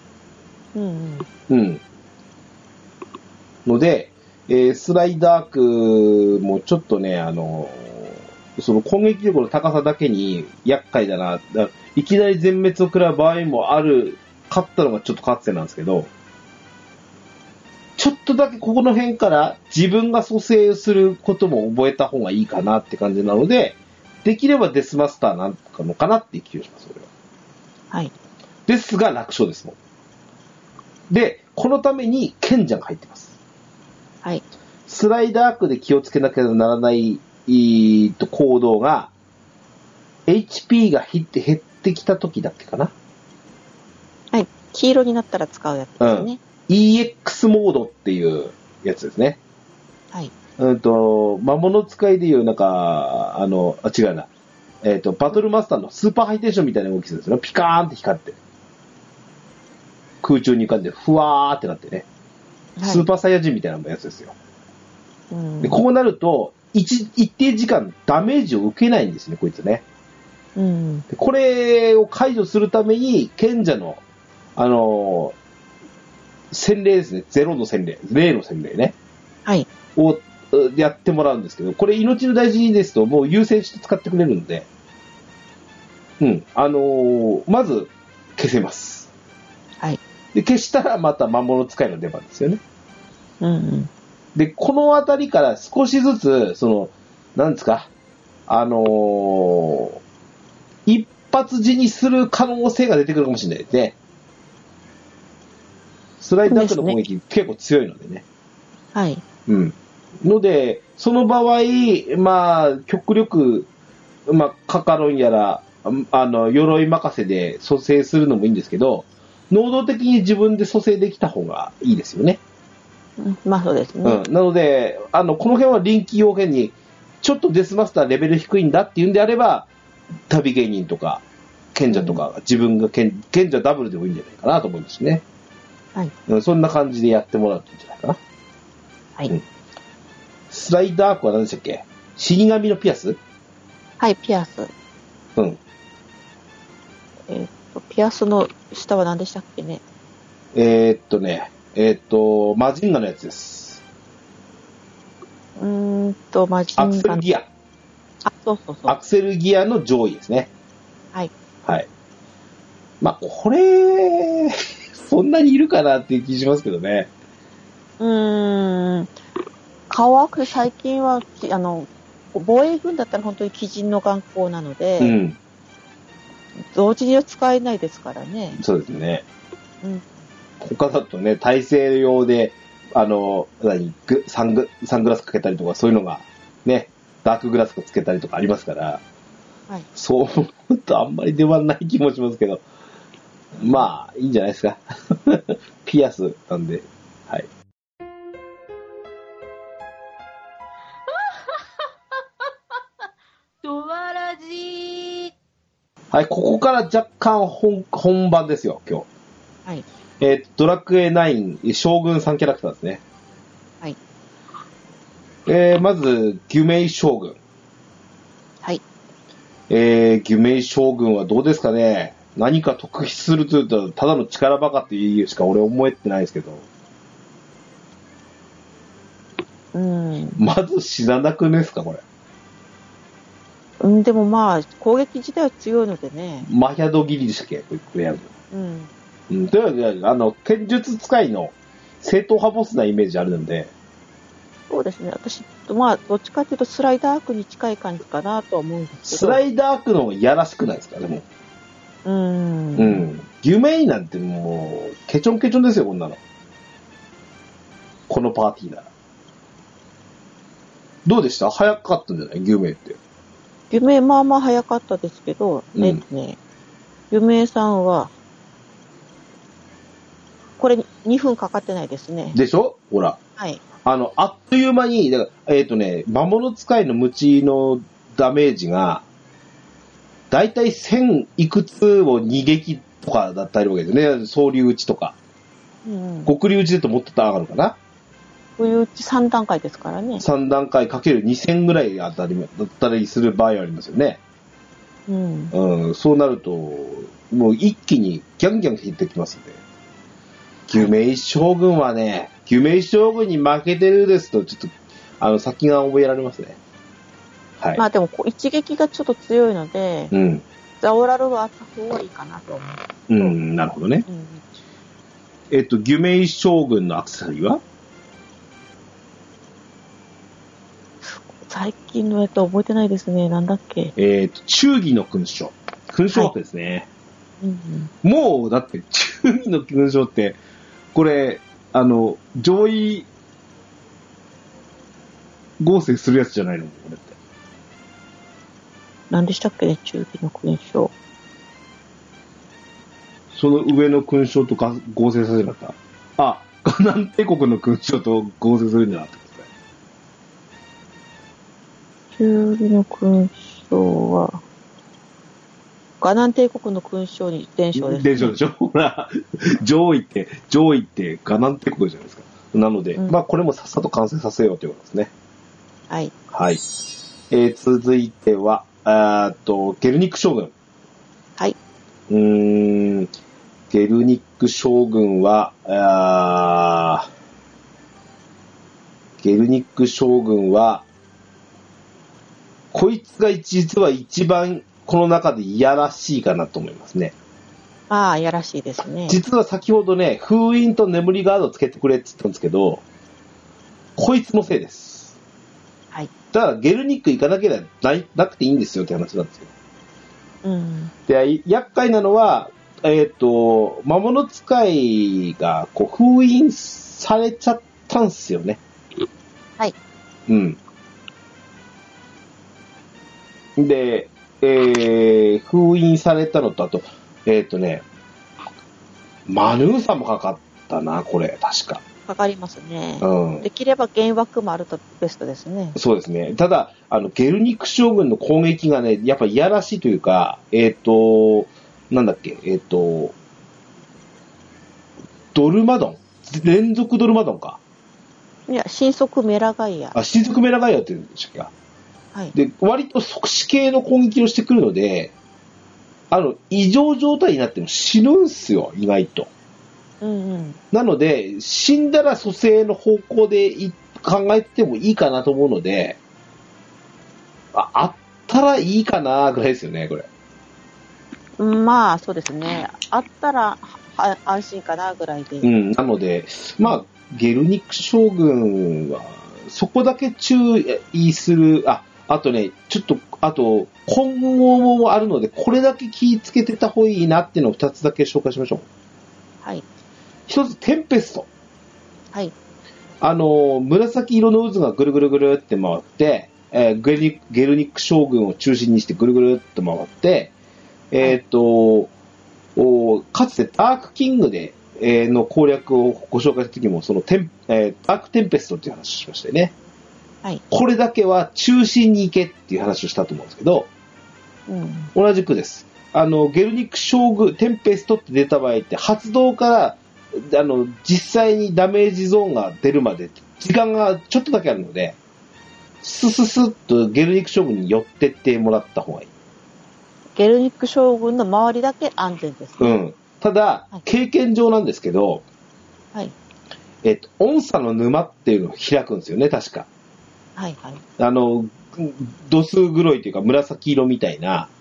ので、スライダークもちょっとね、その攻撃力の高さだけに厄介だな。いきなり全滅を食らう場合もある、勝ったのがちょっと勝ってなんですけど、ちょっとだけここの辺から自分が蘇生することも覚えた方がいいかなって感じなので、できればデスマスターなんのかなっていう気がします、それは。 はい。 ですが楽勝ですもん。で、このために賢者が入ってます。 はい。 スライダークで気をつけなければならない行動が、HP が減ってきた時だっけかな。 はい。 黄色になったら使うやつですね。 EX モードっていうやつですね。 はい。 魔物使いでいう、なんか、違うな。バトルマスターのスーパーハイテンションみたいな動きするんですよ。ピカーンって光って。空中に浮かんで、ふわーってなってね。はい、スーパーサイヤ人みたいなやつですよ。でこうなると、一定時間ダメージを受けないんですね、こいつね。でこれを解除するために、賢者の、洗礼ですね。0の洗礼。0の洗礼ね。 はい。 をやってもらうんですけど、これ命の大事ですと、もう優先して使ってくれるんで、まず消せます。 はい。 で、消したらまた魔物使いの出番ですよね。 うんうん。 で、このあたりから少しずつ、なんですか、一発死にする可能性が出てくるかもしれないですね。スライダークの攻撃、結構強いのでね。 はい。 ので、その場合、極力、カカロンやら、鎧任せで蘇生するのもいいんですけど、能動的に自分で蘇生できた方がいいですよね。 そうですね。 なので、この辺は臨機応変に、ちょっとデスマスターレベル低いんだっていうんであれば、旅芸人とか、賢者とか、自分が賢者ダブルでもいいんじゃないかなと思いますね。 はい。 そんな感じでやってもらうといいんじゃないかな。 はい。 スライダークは何でしたっけ？死神のピアス？ はい、ピアス。ピアスの下は何でしたっけね？ マジンガのやつです。 マジンガ。 アクセルギア。 そう。 アクセルギアの上位ですね。 はい。 はい。これ、そんなにいるかなっていう気しますけどね。 最近は、防衛軍だったら本当に鬼人の眼光なので、同時には使えないですからね。 そうですね。他だとね、体制用で、サングラスかけたりとか、そういうのが、ね、ダークグラスかつけたりとかありますから、はい、そう思うとあんまり出番ない気もしますけど、いいんじゃないですか。ピアスなんで、はい。 ドワラジー。 はい、ここから若干本番ですよ、今日。 はい。 ドラクエ9、将軍3キャラクターですね。 はい。 まず、ギュメイ将軍。 はい。 ギュメイ将軍はどうですかね。何か特筆するというと、ただの力バカっていうしか俺思えてないですけど。まず死ななくねですか、これ。 でも攻撃自体は強いのでね。 マヒャド切りでしたっけこれやるの。というわけで、剣術使いの正統派ボスなイメージあるので。 そうですね。私、どっちかというとスライダークに近い感じかなとは思うんですけど。 スライダークの方がやらしくないですか、でも。ギュメイなんてもう、ケチョンケチョンですよ、こんなの。このパーティーなら。どうでした？早かったんじゃない？ギュメイって。 ギュメイ早かったですけど、ギュメイさんは、これ2分かかってないですね。 でしょ？ほら。 はい。 あっという間に、魔物使いの無知のダメージが、だいたい1000いくつを2撃とかだったりわけですね。総流打ちとか。極流打ちでともっと上がるかな。 極流打ち3段階ですからね。 3段階かける2000ぐらいだったりする場合ありますよね。そうなると、もう一気にギャンギャン引いてきますんで。ギュメイ将軍はね、ギュメイ将軍に負けてるですと、ちょっと、先が覚えられますね。はい。 でも、一撃がちょっと強いので、ザオラルはあった方がいいかなと思う。 なるほどね。ギュメイ将軍のアクセサリーは？ 最近のやつ覚えてないですね。なんだっけ。 忠義の勲章。勲章枠ですね。もう、だって、忠義の勲章って、これ、上位合成するやつじゃないの？これって。 何でしたっけね、忠義の勲章。 その上の勲章と合成させるんだった。ガナン帝国の勲章と合成するんじゃなかった中の勲章は、ガナン帝国の勲章に伝承です、ね。 伝承でしょほら、上位ってガナン帝国じゃないですか。なので、これもさっさと完成させようということですね。 はい。 はい。続いては、ゲルニック将軍。 はい。 ゲルニック将軍は、こいつが実は一番この中でいやらしいかなと思いますね。 いやらしいですね。 実は先ほどね、封印と眠りガードつけてくれって言ったんですけど、こいつのせいです。 はい。 だからゲルニック行かなければなくていいんですよって話なんですよ。で、厄介なのは、魔物使いが封印されちゃったんすよね。 はい。 で、封印されたのと、あと、マヌーサもかかったな、これ、確か。 かかりますね。できれば幻惑もあるとベストですね。 そうですね。ただ、ゲルニック将軍の攻撃がね、やっぱいやらしいというか、なんだっけ、ドルマドン連続ドルマドンか。 いや、新速メラガイア。 新速メラガイアって言うんでしたっけ。はい。で、割と即死系の攻撃をしてくるので、異常状態になっても死ぬんすよ、意外と。なので、死んだら蘇生の方向で考えてもいいかなと思うので、あったらいいかなぐらいですよね、これ。 そうですね。あったら安心かなぐらいで。 なので、ゲルニック将軍は、そこだけ注意する、あとね、今後もあるので、これだけ気をつけてた方がいいなっていうのを2つだけ紹介しましょう。 はい。 一つ、テンペスト。 はい。 紫色の渦がぐるぐるぐるって回って、ゲルニック将軍を中心にしてぐるぐるって回って、かつてダークキングで、の攻略をご紹介した時も、ダークテンペストっていう話をしましたよね。 はい。 これだけは中心に行けっていう話をしたと思うんですけど、同じくです。ゲルニック将軍、テンペストって出た場合って、発動から、実際にダメージゾーンが出るまで、時間がちょっとだけあるので、スッとゲルニック将軍に寄ってってもらった方がいい。 ゲルニック将軍の周りだけ安全ですね。 ただ、経験上なんですけど、 はい。 音差の沼っていうのを開くんですよね、確か。 はいはい。 度数黒いというか紫色みたいな、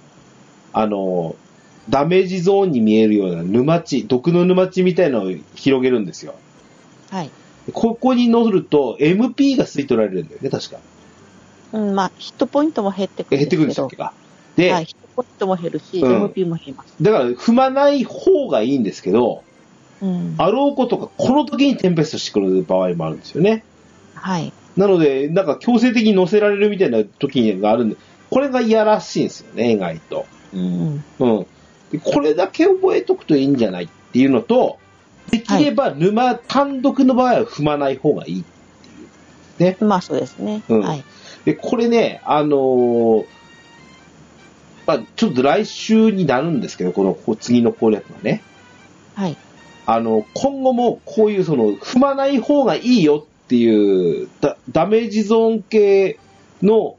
ダメージゾーンに見えるような沼地、毒の沼地みたいなのを広げるんですよ。 はい。 ここに乗ると MP が吸い取られるんだよね、確か。 ヒットポイントも減ってくるんですけど。減ってくるんでしたっけか。で、ヒットポイントも減るし、MP も減ります。 だから踏まない方がいいんですけど、あろうことかこの時にテンペストしてくる場合もあるんですよね。 はい。 なので、強制的に乗せられるみたいな時があるんで、これがいやらしいんですよね、意外と。これだけ覚えとくといいんじゃないっていうのと、できれば沼単独の場合は踏まない方がいいっていうね。 そうですね。 はい。で、これね、ちょっと来週になるんですけど、この次の攻略がね。 はい。 今後もこういう踏まない方がいいよっていうダメージゾーン系の、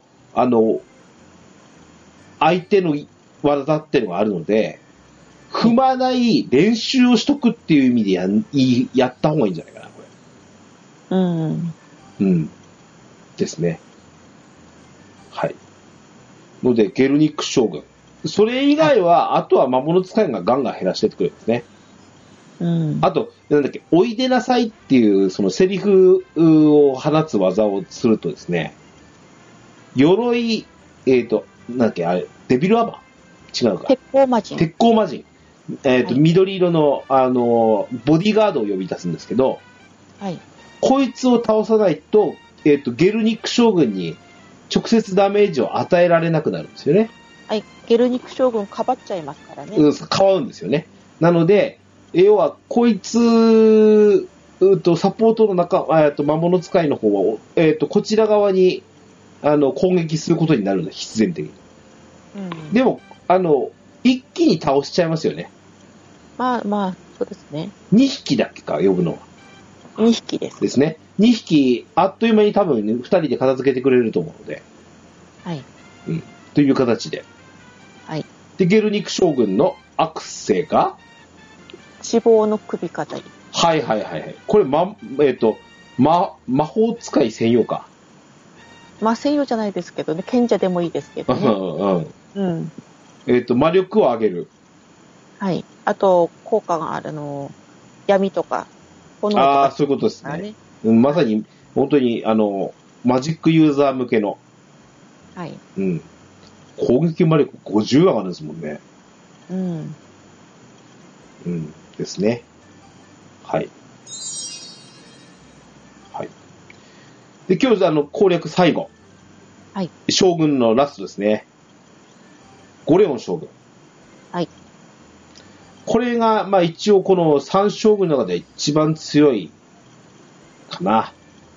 相手の技っていうのがあるので、踏まない練習をしとくっていう意味でやった方がいいんじゃないかな、これ。ですね。はい。ので、ゲルニック将軍。それ以外は、あとは魔物使いがガンガン減らしてってくれるんですね。あと、おいでなさいっていう、セリフを放つ技をするとですね、鎧、あれ、デビルアーマー違うか。 鉄鋼魔人。 鉄鋼魔人。緑色の、ボディーガードを呼び出すんですけど、 はい。 こいつを倒さないと、ゲルニック将軍に直接ダメージを与えられなくなるんですよね。 はい。ゲルニック将軍かばっちゃいますからね。 かばうんですよね。 なので、要は、こいつ、サポートの魔物使いの方は、こちら側に、攻撃することになるんだ、必然的に。でも、一気に倒しちゃいますよね。 まあ、そうですね。 2匹だっけか、呼ぶのは。 2匹です。 ですね。2匹、あっという間に多分、ね、2人で片付けてくれると思うので。 はい。 という形で。 はい。 で、ゲルニク将軍のアクセが死亡の首飾り。 はい。これ、魔法使い専用か。 専用じゃないですけどね。賢者でもいいですけどね。 魔力を上げる。 はい。あと、効果があるの、闇とか、 炎とか。そういうことですね。まさに、本当に、マジックユーザー向けの。 はい。 攻撃魔力50上がるんですもんね。ですね。はい。で、今日、攻略最後。 はい。 将軍のラストですね。ゴレオン将軍。 はい。 これが、一応この3将軍の中で一番強いかな。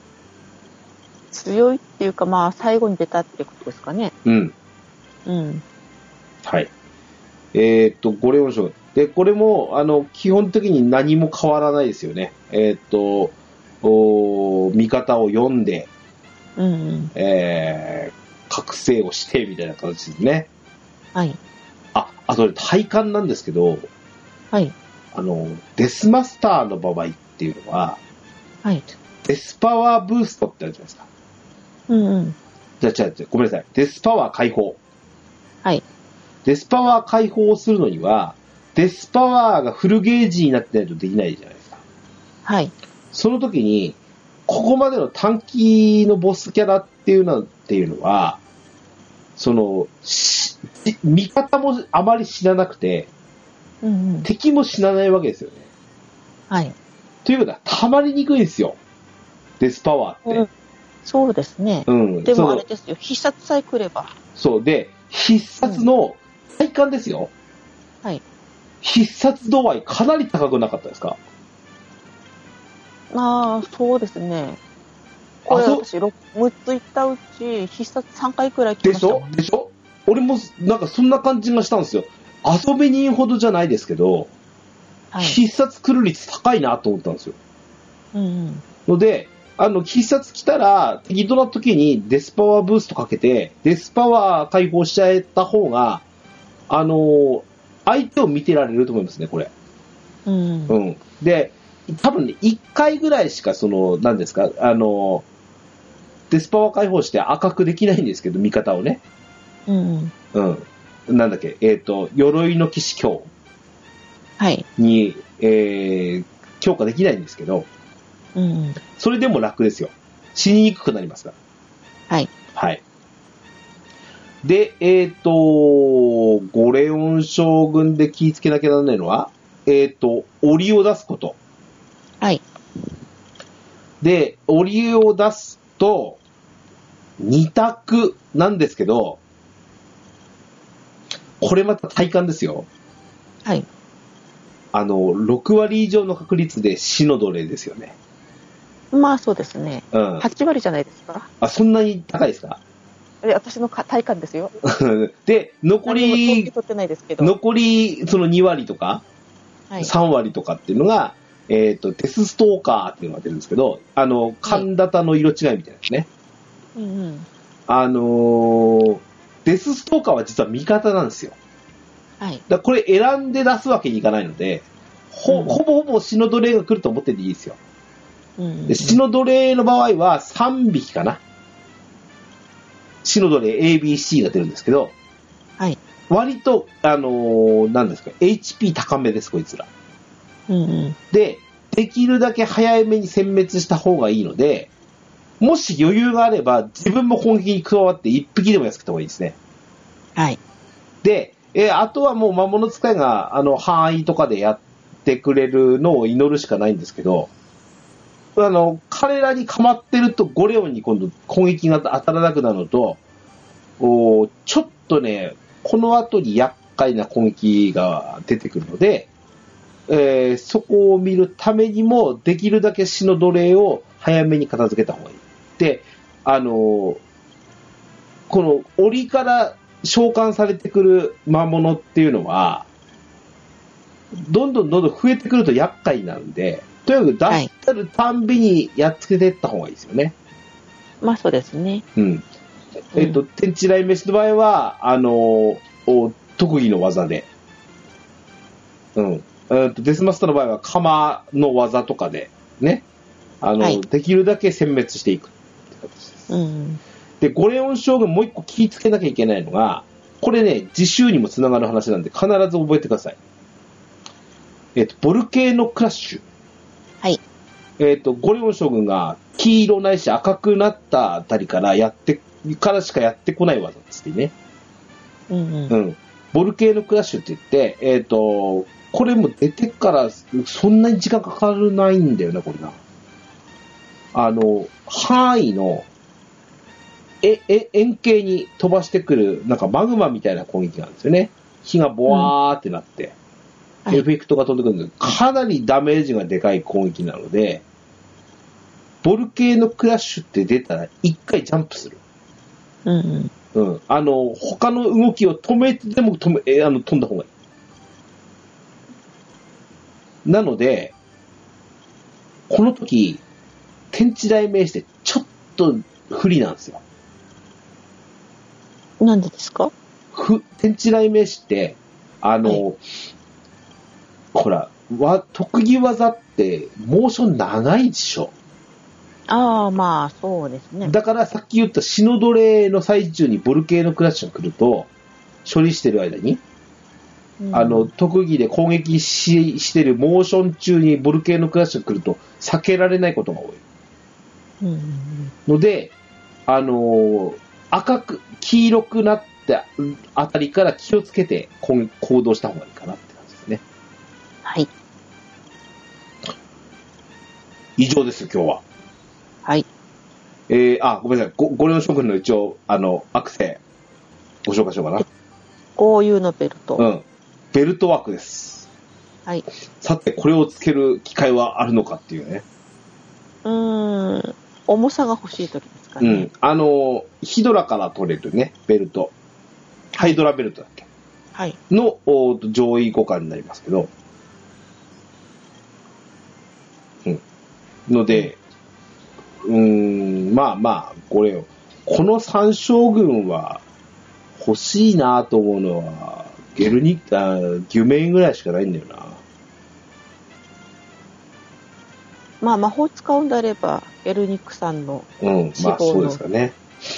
強いっていうか、最後に出たってことですかね。 はい。ゴレオン将軍。で、これも、基本的に何も変わらないですよね。見方を読んで、覚醒をして、みたいな形ですね。 はい。 あと体感なんですけど、 はい。 デスマスターの場合っていうのは、 はい。 デスパワーブーストってあるじゃないですか。じゃあ、ごめんなさい。デスパワー解放。 はい。 デスパワー解放をするのには、デスパワーがフルゲージになってないとできないじゃないですか。 はい。 その時に、ここまでの短期のボスキャラっていうのは、味方もあまり死ななくて、敵も死なないわけですよね。 はい。 ということは、溜まりにくいんですよ。デスパワーって。 そうですね。でもあれですよ。必殺さえ来れば。 そうで、必殺の体感ですよ。 はい。 必殺度合いかなり高くなかったですか？ そうですね。これ私6ついったうち必殺3回くらい来ましたもんね。 でしょ俺もなんかそんな感じがしたんですよ。遊び人ほどじゃないですけど、必殺来る率高いなと思ったんですよ。ので、必殺来たら、適度な時にデスパワーブーストかけて、デスパワー解放しちゃえた方が、相手を見てられると思いますね、これ。で、多分ね、1回ぐらいしか、何ですか、デスパワー解放して赤くできないんですけど、味方をね。なんだっけ、鎧の騎士強に、強化できないんですけど、それでも楽ですよ。死ににくくなりますから。はい。で、ゴレオン将軍で気をつけなきゃならないのは、檻を出すこと。で、檻を出すと、2択なんですけど、これまた体感ですよ。6割以上の確率で死の奴隷ですよね。 そうですね。8割じゃないですか。 そんなに高いですか？ 私の体感ですよ。 で、残り、その2割とか、3割とかっていうのが、デスストーカーっていうのが出るんですけど、神田の色違いみたいですね。デスストーカーは実は味方なんですよ。だこれ選んで出すわけにいかないので、ほぼほぼ死の奴隷が来ると思ってていいですよ。で死の奴隷の場合は3匹かな。死の奴隷 ABC が出るんですけど、割と、何ですか、HP 高めです、こいつら。で、できるだけ早めに殲滅した方がいいので、もし余裕があれば、自分も攻撃に加わって1匹でも安くた方がいいですね。で、あとはもう魔物使いが、範囲とかでやってくれるのを祈るしかないんですけど、彼らに構ってるとゴレオンに今度攻撃が当たらなくなるのと、ちょっとね、この後に厄介な攻撃が出てくるので、 そこを見るためにも、できるだけ死の奴隷を早めに片付けた方がいい。で、この檻から召喚されてくる魔物っていうのは、どんどん増えてくると厄介なんで、とにかく出してるたんびにやっつけていった方がいいですよね。 まあそうですね。 うん。天地雷鳴の場合は、特技の技で。うん。デスマスターの場合は、鎌の技とかで、ね。できるだけ殲滅していくって形です。で、ゴレオン将軍もう一個気をつけなきゃいけないのが、これね、次週にもつながる話なんで、必ず覚えてください。ボルケーノクラッシュ。 はい。 ゴレオン将軍が黄色ないし赤くなったあたりからしかやってこない技ですね。ボルケーノクラッシュって言って、これも出てからそんなに時間かからないんだよな、これな。範囲の、円形に飛ばしてくる、なんかマグマみたいな攻撃なんですよね。火がボワーってなって、エフェクトが飛んでくるんですけど、かなりダメージがでかい攻撃なので、ボルケーノクラッシュって出たら一回ジャンプする。他の動きを止めてでも飛んだ方がいい。なので、この時、天地雷鳴してちょっと不利なんですよ。 なんでですか？ 天地雷鳴して、ほら、特技技ってモーション長いでしょ。 ああ、まあ、そうですね。 だからさっき言った死の奴隷の最中にボルケーノクラッシュが来ると、処理してる間に、特技で攻撃してるモーション中にボルケーノクラッシュが来ると避けられないことが多い。ので、黄色くなったあたりから気をつけて行動した方がいいかなって感じですね。 はい。 以上です、今日は。 はい。 ごめんなさい。ゴレオン将軍の一応、アクセご紹介しようかな。 こういうのベルト。 ベルトワークです。 はい。 さて、これをつける機会はあるのかっていうね。 重さが欲しい時ですかね。 ヒドラから取れるね、ベルト。ハイドラベルトだっけ？ はい。 の上位互換になりますけど。ので、まあ、この三将軍は欲しいなと思うのは、ギュメインぐらいしかないんだよな。 まあ、魔法使うんであれば、ゲルニックさんのまあそうですかね。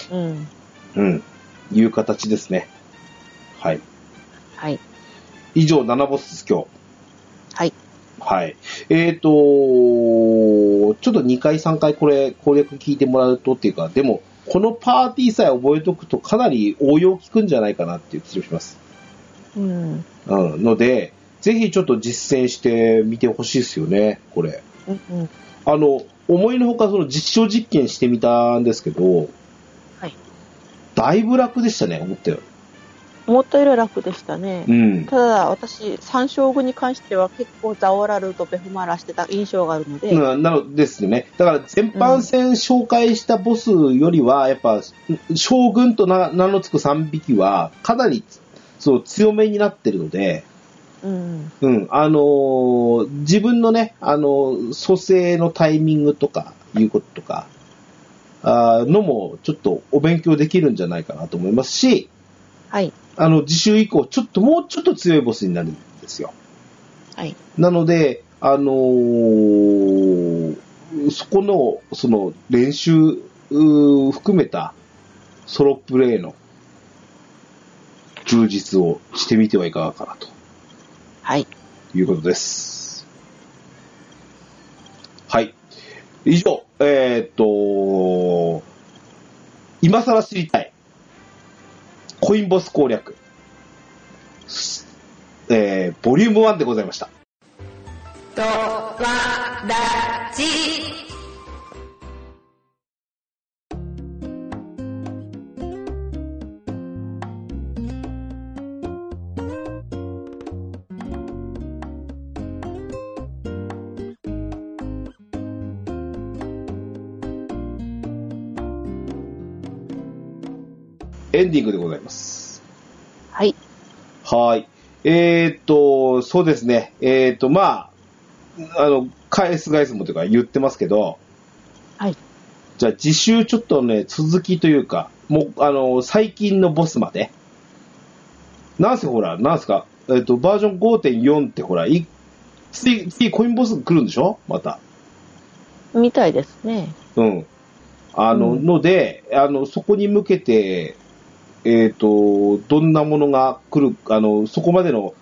いう形ですね。はい。 はい。 以上、7ボスです、今日。 はい。 はい。ちょっと2回3回これ攻略聞いてもらうとっていうか、でも、このパーティーさえ覚えておくとかなり応用効くんじゃないかなっていう気がします。ので、ぜひちょっと実践してみてほしいですよね、これ。思いのほかその実証実験してみたんですけど、 はい。 だいぶ楽でしたね、思ったより。 思ったより楽でしたね。ただ、私、三将軍に関しては結構ザオラルとベフマラしてた印象があるので。 なのですよね。だから全般戦紹介したボスよりは、やっぱ、将軍と名の付く3匹は、かなりそう強めになってるので、自分のね、蘇生のタイミングとか、いうこととか、のも、ちょっとお勉強できるんじゃないかなと思いますし、 はい。 次週以降、もうちょっと強いボスになるんですよ。 はい。 なので、そこの、その、練習、含めた、ソロプレイの、充実をしてみてはいかがかなと。 はい。 いうことです。はい。以上、今更知りたい。コインボス攻略。ボリューム1でございました。 ドワラジエンディングでございます。 はい。 はい。そうですね。まあ、返すもというか言ってますけど、 はい。 じゃあ次週ちょっとね、続きというか、もう、最近のボスまで。なんせほら、なんすか、バージョン 5.4 ってほら、次コインボス来るんでしょまた。 みたいですね。 うん。ので、そこに向けて、どんなものが来る、そこまでの、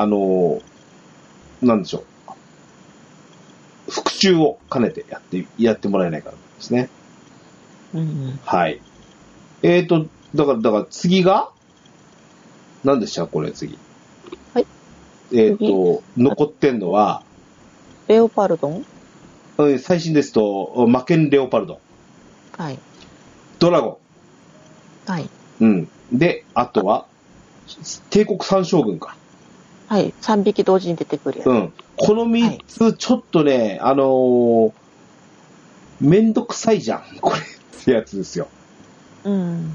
なんでしょう。復習を兼ねてやってもらえないかですね。 うん。 はい。だから次が何でしたこれ次。 はい。 残ってんのは、 レオパルドン？ 最新ですと、魔剣レオパルドン。 はい。 ドラゴン。はい。 うん。で、あとは、帝国三将軍か。 はい。3匹同時に出てくるやつ。 うん。この3つ、ちょっとね、めんどくさいじゃん。これってやつですよ。 うん。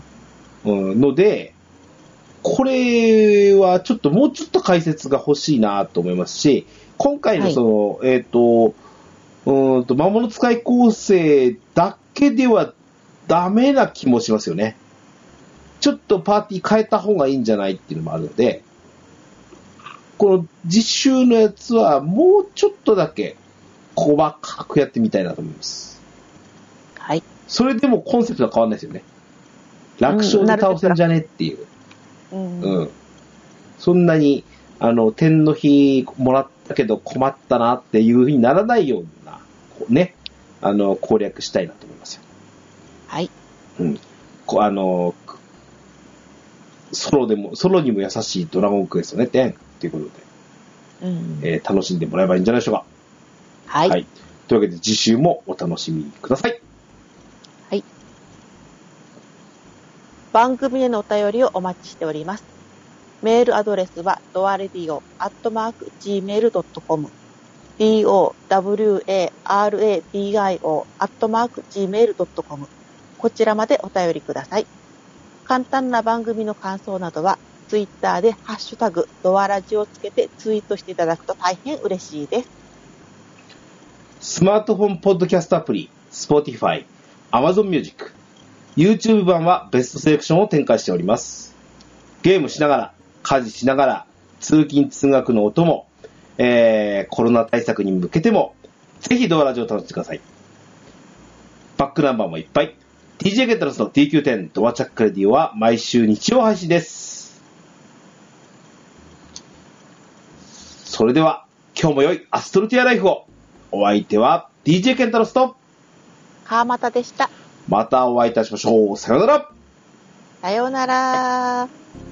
ので、これはちょっともうちょっと解説が欲しいなと思いますし、今回のその、はい、魔物使い構成だけではダメな気もしますよね。ちょっとパーティー変えた方がいいんじゃないっていうのもあるので、この実習のやつはもうちょっとだけ細かくやってみたいなと思います。 はい。 それでもコンセプトは変わんないですよね。楽勝で倒せんじゃねっていう。うん。そんなに、天の日もらったけど困ったなっていう風にならないような、ね、攻略したいなと思いますよ。 はい。 うん。ソロにも優しいドラゴンクエストね、10ということで、楽しんでもらえばいいんじゃないでしょうか。 はい。はい。 というわけで次週もお楽しみください。 はい。番組へのお便りをお待ちしております。メールアドレスはdoaradio@gmail.com dowaradio@gmail.com こちらまでお便りください。簡単な番組の感想などはツイッターでハッシュタグドアラジをつけてツイートしていただくと大変嬉しいです。 スマートフォンポッドキャストアプリ Spotify、Amazon Music、YouTube 版はベストセレクションを展開しております。ゲームしながら、家事しながら、通勤通学のお供、コロナ対策に向けても、ぜひドアラジを楽しんでください。バックナンバーもいっぱい。DJ ゲッタロスの DQ10 ドアチャックレディオは毎週日曜配信です。それでは、今日も良いアストルティアライフを。お相手は DJ ケンタロスと川又でした。 またお会いいたしましょう。さようなら。 さようなら。